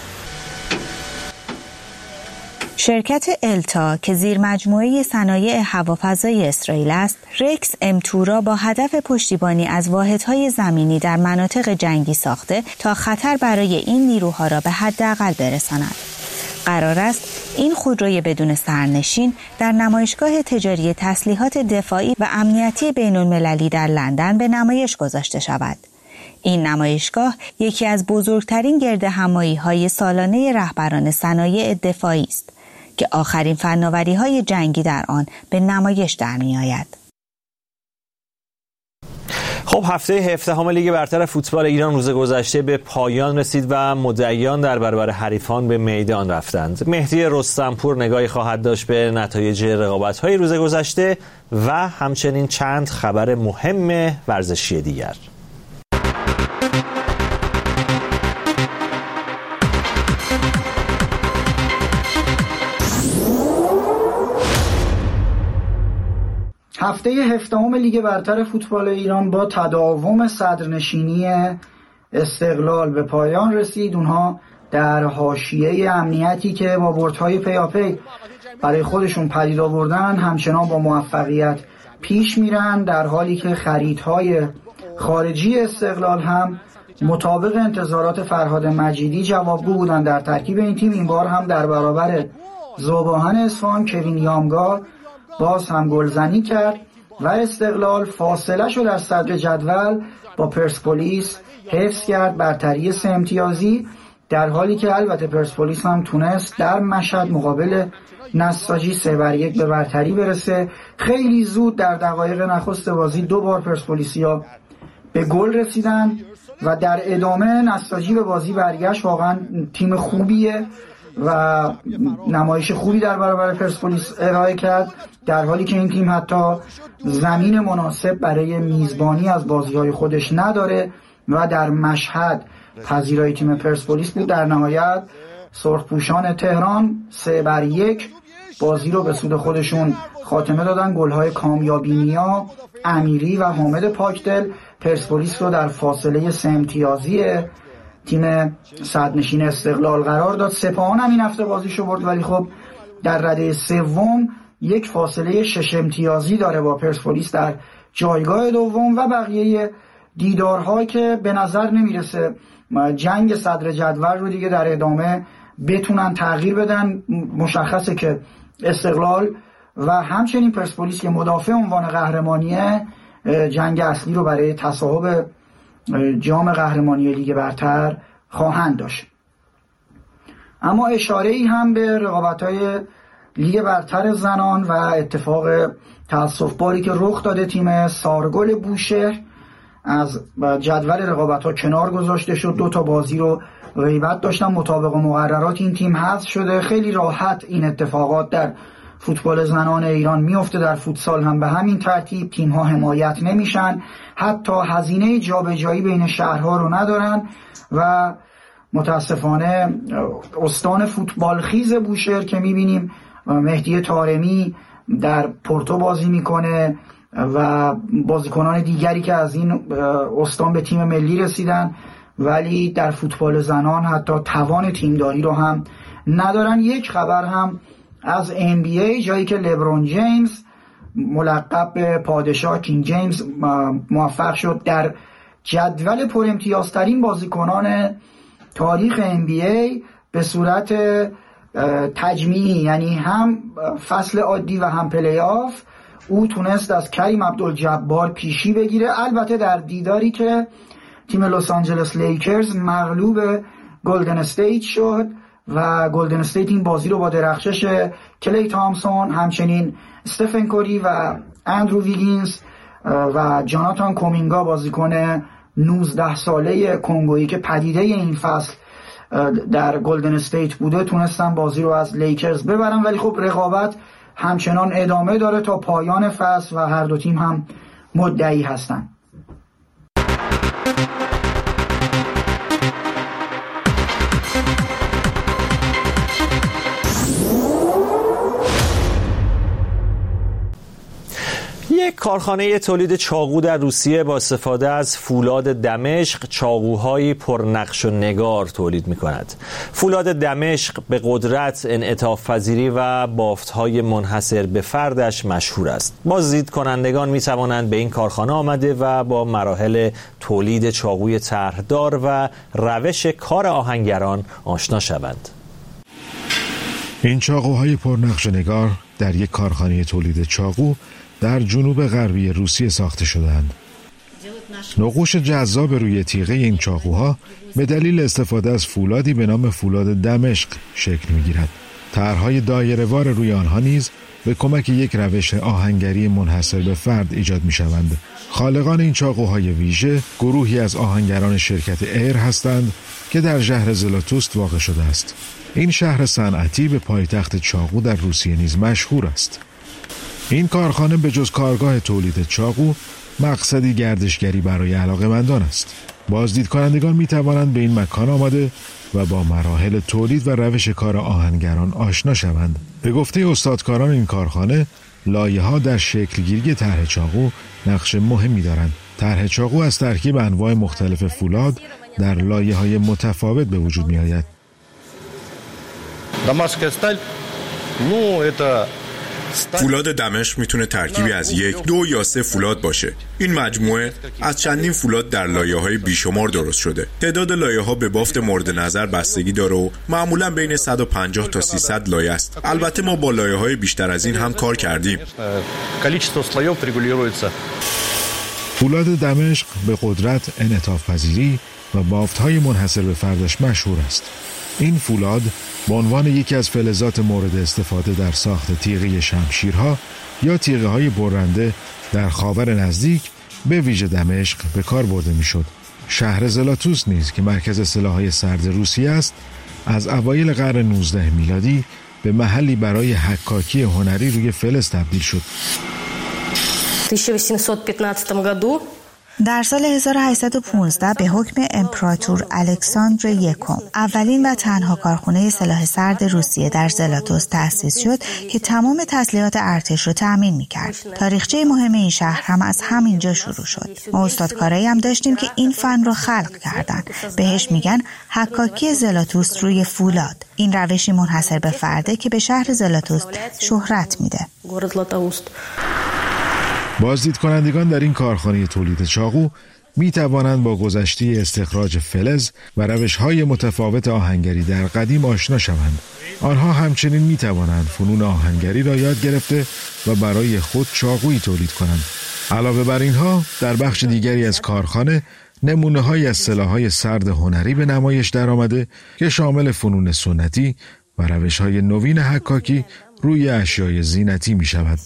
شرکت التا که زیر مجموعه صنایع هوافضای اسرائیل است، رکس M2 را با هدف پشتیبانی از واحدهای زمینی در مناطق جنگی ساخته تا خطر برای این نیروها را به حداقل برساند. قرار است این خودروی بدون سرنشین در نمایشگاه تجاری تسلیحات دفاعی و امنیتی بین المللی در لندن به نمایش گذاشته شود. این نمایشگاه یکی از بزرگترین گردهمایی‌های سالانه رهبران صنایع دفاعی است که آخرین فناوری‌های جنگی در آن به نمایش در می‌آید. خب هفته 17 لیگ برتر فوتبال ایران روز گذشته به پایان رسید و مدعیان در برابر حریفان به میدان رفتند. مهدی رستمپور نگاهی خواهد داشت به نتایج رقابت‌های روز گذشته و همچنین چند خبر مهم ورزشی دیگر. هفته 17 لیگ برتر فوتبال ایران با تداوم صدرنشینی استقلال به پایان رسید. اونها در حاشیه امنیتی که با بردهای پیاپی برای خودشون پدید آوردن همچنان با موفقیت پیش میرن، در حالی که خریدهای خارجی استقلال هم مطابق انتظارات فرهاد مجیدی جوابگو بودن. در ترکیب این تیم این بار هم در برابر ذوباهن اصفهان کوین یامگا باز هم گلزنی کرد و استقلال فاصله شد از صدر جدول با پرسپولیس حفظ کرد برتری 3 امتیازی در حالی که البته پرسپولیس هم تونست در مشهد مقابل نساجی 3-1 به برتری برسه. خیلی زود در دقایق نخست بازی 2 بار پرسپولیسیا به گل رسیدن و در ادامه نساجی به بازی برگشت. واقعا تیم خوبیه و نمایش خوبی در برابر پرسپولیس ارائه کرد، در حالی که این تیم حتی زمین مناسب برای میزبانی از بازی‌های خودش نداره و در مشهد پذیرای تیم پرسپولیس بود. در نهایت سرخپوشان تهران 3-1 بازی رو به سود خودشون خاتمه دادن. گل‌های کامیابینیا، امیری و حامد پاکدل پرسپولیس رو در فاصله 3 امتیازی تیم صدرنشین استقلال قرار داد. سپاهان هم این هفته بازیشو برد، ولی خب در رده سوم یک فاصله 6 امتیازی داره با پرسپولیس در جایگاه دوم و بقیه دیدارها که به نظر نمیرسه جنگ صدر جدول رو دیگه در ادامه بتونن تغییر بدن. مشخصه که استقلال و همچنین پرسپولیس که مدافع عنوان قهرمانیه جنگ اصلی رو برای تصاحب جام قهرمانی لیگ برتر خواهند داشت. اما اشاره‌ای هم به رقابت‌های لیگ برتر زنان و اتفاق تأسف‌باری که رخ داده تیم سارگل بوشهر از جدول رقابت‌ها کنار گذاشته شد. 2 تا بازی رو غیبت داشتن، مطابق مقررات این تیم حذف شده. خیلی راحت این اتفاقات در فوتبال زنان ایران میفته، در فوتسال هم به همین ترتیب. تیم‌ها حمایت نمیشن، حتی هزینه جابجایی بین شهرها رو ندارن و متاسفانه استان فوتبال خیز بوشهر که میبینیم مهدی طارمی در پورتو بازی میکنه و بازیکنان دیگری که از این استان به تیم ملی رسیدن، ولی در فوتبال زنان حتی توان تیمداری رو هم ندارن. یک خبر هم از NBA، جایی که لبرون جیمز ملقب به پادشاه کینگ جیمز موفق شد در جدول پر امتیازترین بازیکنان تاریخ NBA به صورت تجمیعی، یعنی هم فصل عادی و هم پلی آف، او تونست از کریم عبدالجبار پیشی بگیره. البته در دیداری که تیم لس آنجلس لیکرز مغلوب گلدن استیت شد و گلدن استیت این بازی رو با درخشش کلی تامسون، همچنین استفن کوری و اندرو ویگینز و جاناتان کومینگا بازیکن 19 ساله کنگویی که پدیده این فصل در گلدن استیت بوده، تونستن بازی رو از لیکرز ببرن. ولی خب رقابت همچنان ادامه داره تا پایان فصل و هر دو تیم هم مدعی هستن. یک کارخانه تولید چاقو در روسیه با استفاده از فولاد دمشق چاقوهای پرنقش و نگار تولید می‌کند. فولاد دمشق به قدرت، انعطاف پذیری و بافت‌های منحصر به فردش مشهور است. بازدید کنندگان می‌توانند به این کارخانه آمده و با مراحل تولید چاقوی طرحدار و روش کار آهنگران آشنا شوند. این چاقوهای پرنقش و نگار در یک کارخانه تولید چاقو در جنوب غربی روسیه ساخته شدند. نقوش جذاب روی تیغه این چاقوها به دلیل استفاده از فولادی به نام فولاد دمشق شکل می‌گیرد. طرح‌های دایره‌وار روی آنها نیز به کمک یک روش آهنگری منحصر به فرد ایجاد می‌شوند. خالقان این چاقوهای ویژه گروهی از آهنگران شرکت ایر هستند که در شهر زلاتوست واقع شده است. این شهر صنعتی به پایتخت چاقو در روسیه نیز مشهور است. این کارخانه به جز کارگاه تولید چاقو مقصدی گردشگری برای علاقه‌مندان است. بازدید کنندگان می توانند به این مکان آمده و با مراحل تولید و روش کار آهنگران آشنا شوند. به گفته استادکاران این کارخانه، لایه‌ها در شکلگیری طرح چاقو نقش مهمی دارند. طرح چاقو از ترکیب انواع مختلف فولاد در لایه‌های متفاوت به وجود می آید. فولاد دمشق میتونه ترکیبی از 1، 2 یا 3 فولاد باشه. این مجموعه از چندین فولاد در لایه‌های بیشمار درست شده. تعداد لایه‌ها به بافت مورد نظر بستگی داره و معمولاً بین 150 تا 300 لایه است. البته ما با لایه‌های بیشتر از این هم کار کردیم. فولاد دمشق به قدرت، انعطاف پذیری و بافت‌های منحصر به فردش مشهور است. این فولاد به عنوان یکی از فلزات مورد استفاده در ساخت تیغه شمشیرها یا تیغه‌های برنده در خاور نزدیک به ویژه دمشق به کار برده می‌شد. شهر زلاتوس نیز که مرکز سلاح‌های سرد روسیه است، از اوایل قرن 19 میلادی به محلی برای حکاکی هنری روی فلز تبدیل شد. در سال 1815 به حکم امپراتور الکساندر یکم اولین و تنها کارخانه سلاح سرد روسیه در زلاتوس تأسیس شد که تمام تسلیحات ارتش رو تأمین می‌کرد. تاریخچه مهم این شهر هم از همینجا شروع شد. ما استادکارایی هم داشتیم که این فن رو خلق کردن. بهش میگن حکاکی زلاتوس روی فولاد. این روشی منحصر به فرده که به شهر زلاتوس شهرت میده. بازدید کنندگان در این کارخانه تولید چاقو می توانند با گذشته استخراج فلز و روش‌های متفاوت آهنگری در قدیم آشنا شوند. آنها همچنین می توانند فنون آهنگری را یاد گرفته و برای خود چاقویی تولید کنند. علاوه بر اینها در بخش دیگری از کارخانه نمونه‌هایی از سلاح‌های سرد هنری به نمایش درآمده که شامل فنون سنتی و روش‌های نوین حکاکی روی اشیای زینتی می شود.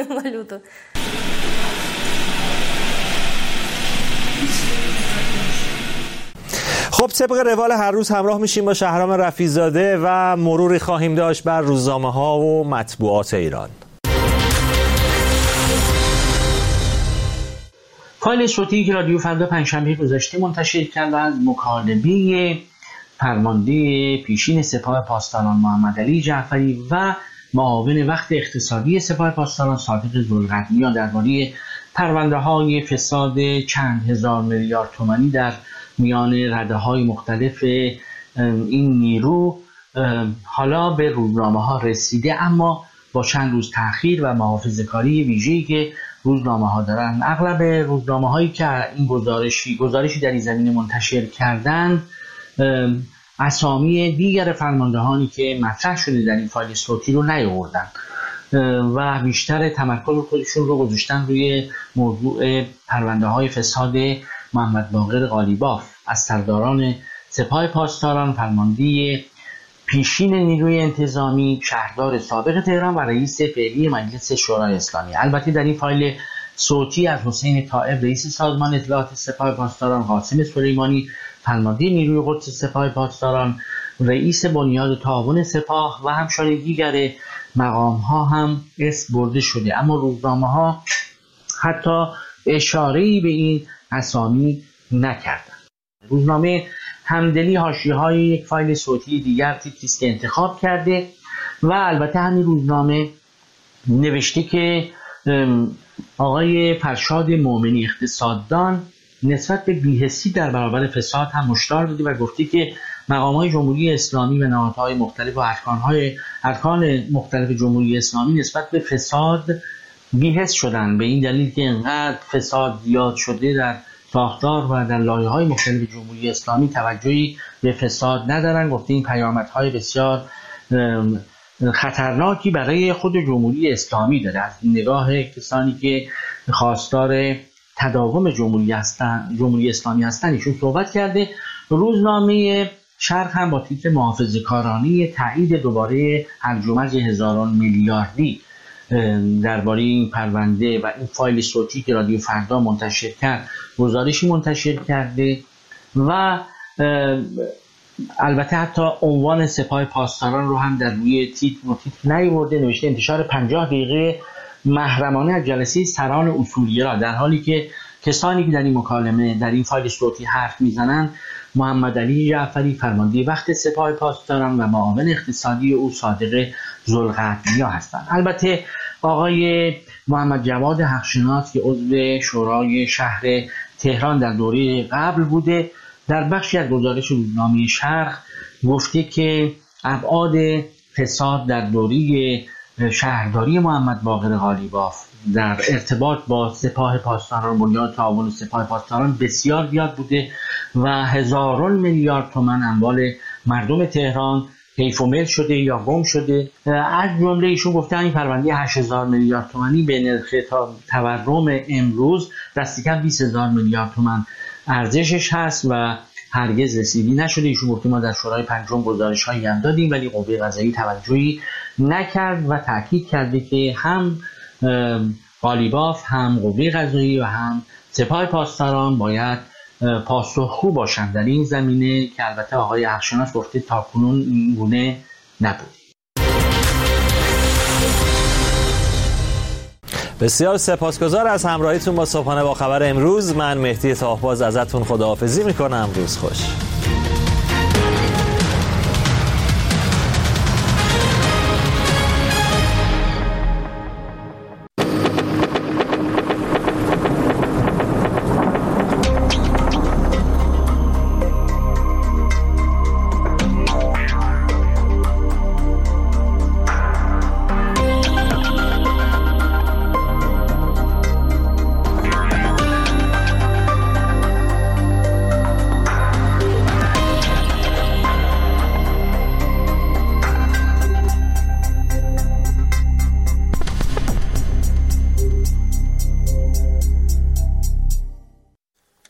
خب طبق روال هر روز همراه میشیم با شهرام رفیع‌زاده و مروری خواهیم داشت بر روزنامه‌ها و مطبوعات ایران. فایل صوتی که رادیو فردا پنجشنبه گذشته منتشر کرد از مکالمه فرمانده پیشین سپاه پاسداران محمد علی جعفری و معاون وقت اقتصادی سپاه پاسداران صادق ذوالقرنیان درباره پرونده‌های فساد چند هزار میلیارد تومانی در میان رده‌های مختلف این نیرو حالا به روزنامه‌ها رسیده، اما با چند روز تأخیر و محافظه‌کاری ویژه‌ای که روزنامه‌ها دارن. اغلب روزنامه‌هایی که این گزارشی در این زمینه منتشر کردند اسامی دیگر فرماندهانی که مطرح شده در این فایل صوتی رو نیاوردن و بیشتر تمرکز خودشون رو گذاشتن روی موضوع پرونده‌های فساد محمد باقر قالیباف از سرداران سپاه پاسداران، فرمانده پیشین نیروی انتظامی، شهردار سابق تهران و رئیس فعلی مجلس شورای اسلامی. البته در این فایل صوتی از حسین طائب رئیس سازمان اطلاعات سپاه پاسداران، قاسم سلیمانی فرمانده نیروی قدس سپاه پاسداران، رئیس بنیاد تعاون سپاه و همچنین دیگر مقام‌ها هم اسم برده شده، اما روزنامه‌ها حتی اشاره‌ای به این اسامی نکردند. روزنامه همدلی حاشیه‌های یک فایل صوتی دیگر تیتری است که انتخاب کرده و البته همین روزنامه نوشته که آقای فرشاد مومنی اقتصاددان نسبت به بی‌حسی در برابر فساد هم هشدار داده و گفته که مقام‌های جمهوری اسلامی و نهادهای مختلف و ارکان مختلف جمهوری اسلامی نسبت به فساد بی‌حس شدن، به این دلیل که انقدر فساد زیاد شده در ساختار و در لایه‌های مختلف جمهوری اسلامی توجهی به فساد ندارن. گفته این پیامدهای بسیار خطرناکی برای خود جمهوری اسلامی داره. از نگاه کسانی که خواستار تداوم جمهوری اسلامی هستن ایشون صحبت کرده. روزنامه شرق هم با تیتر محافظه‌کارانه تایید دوباره هرج و مرج هزاران میلیاردی درباره این پرونده و این فایل صوتی که رادیو فردا منتشر کرد گزارشی منتشر کرده و البته حتی عنوان سپاه پاسداران رو هم در روی تیتر نیاورده، نوشته انتشار 50 دقیقه محرمانه از جلسه سران اصولگرا، در حالی که کسانی که در این مکالمه در این فایل صوتی حرف میزنن محمد علی جعفری فرمانده وقت سپاه پاسداران و معاون اقتصادی او صادق ذوالقرنیان هستند. البته آقای محمد جواد حقشناس که عضو شورای شهر تهران در دوره قبل بوده در بخشی از گزارش روزنامه شرق گفته که ابعاد فساد در دوره شهرداری محمد باقر قالیباف در ارتباط با سپاه پاسداران، بنیاد تعاون سپاه پاسداران بسیار زیاد بوده و هزاران میلیارد تومان اموال مردم تهران حیف و میل شده یا گم شده. از جمله ایشون گفته این پرونده 8000 میلیارد تومانی به نرخ تورم امروز دست کم 20000 میلیارد تومان ارزشش هست و هرگز رسیدگی نشده. ایشون گفت ما در شورای پنجم گزارش‌هایی هم دادیم ولی قوه قضاییه توجهی نکرد و تاکید کرده که هم قالیباف، هم قوه قضاییه و هم سپاه پاسداران باید پاسخگو باشند در این زمینه که البته آقای حقشناس گفته تاکنون این گونه نبود. بسیار سپاسگزار از همراهیتون با صبحانه با خبر امروز. من مهدی تاهباز ازتون خداحافظی میکنم. روز خوش.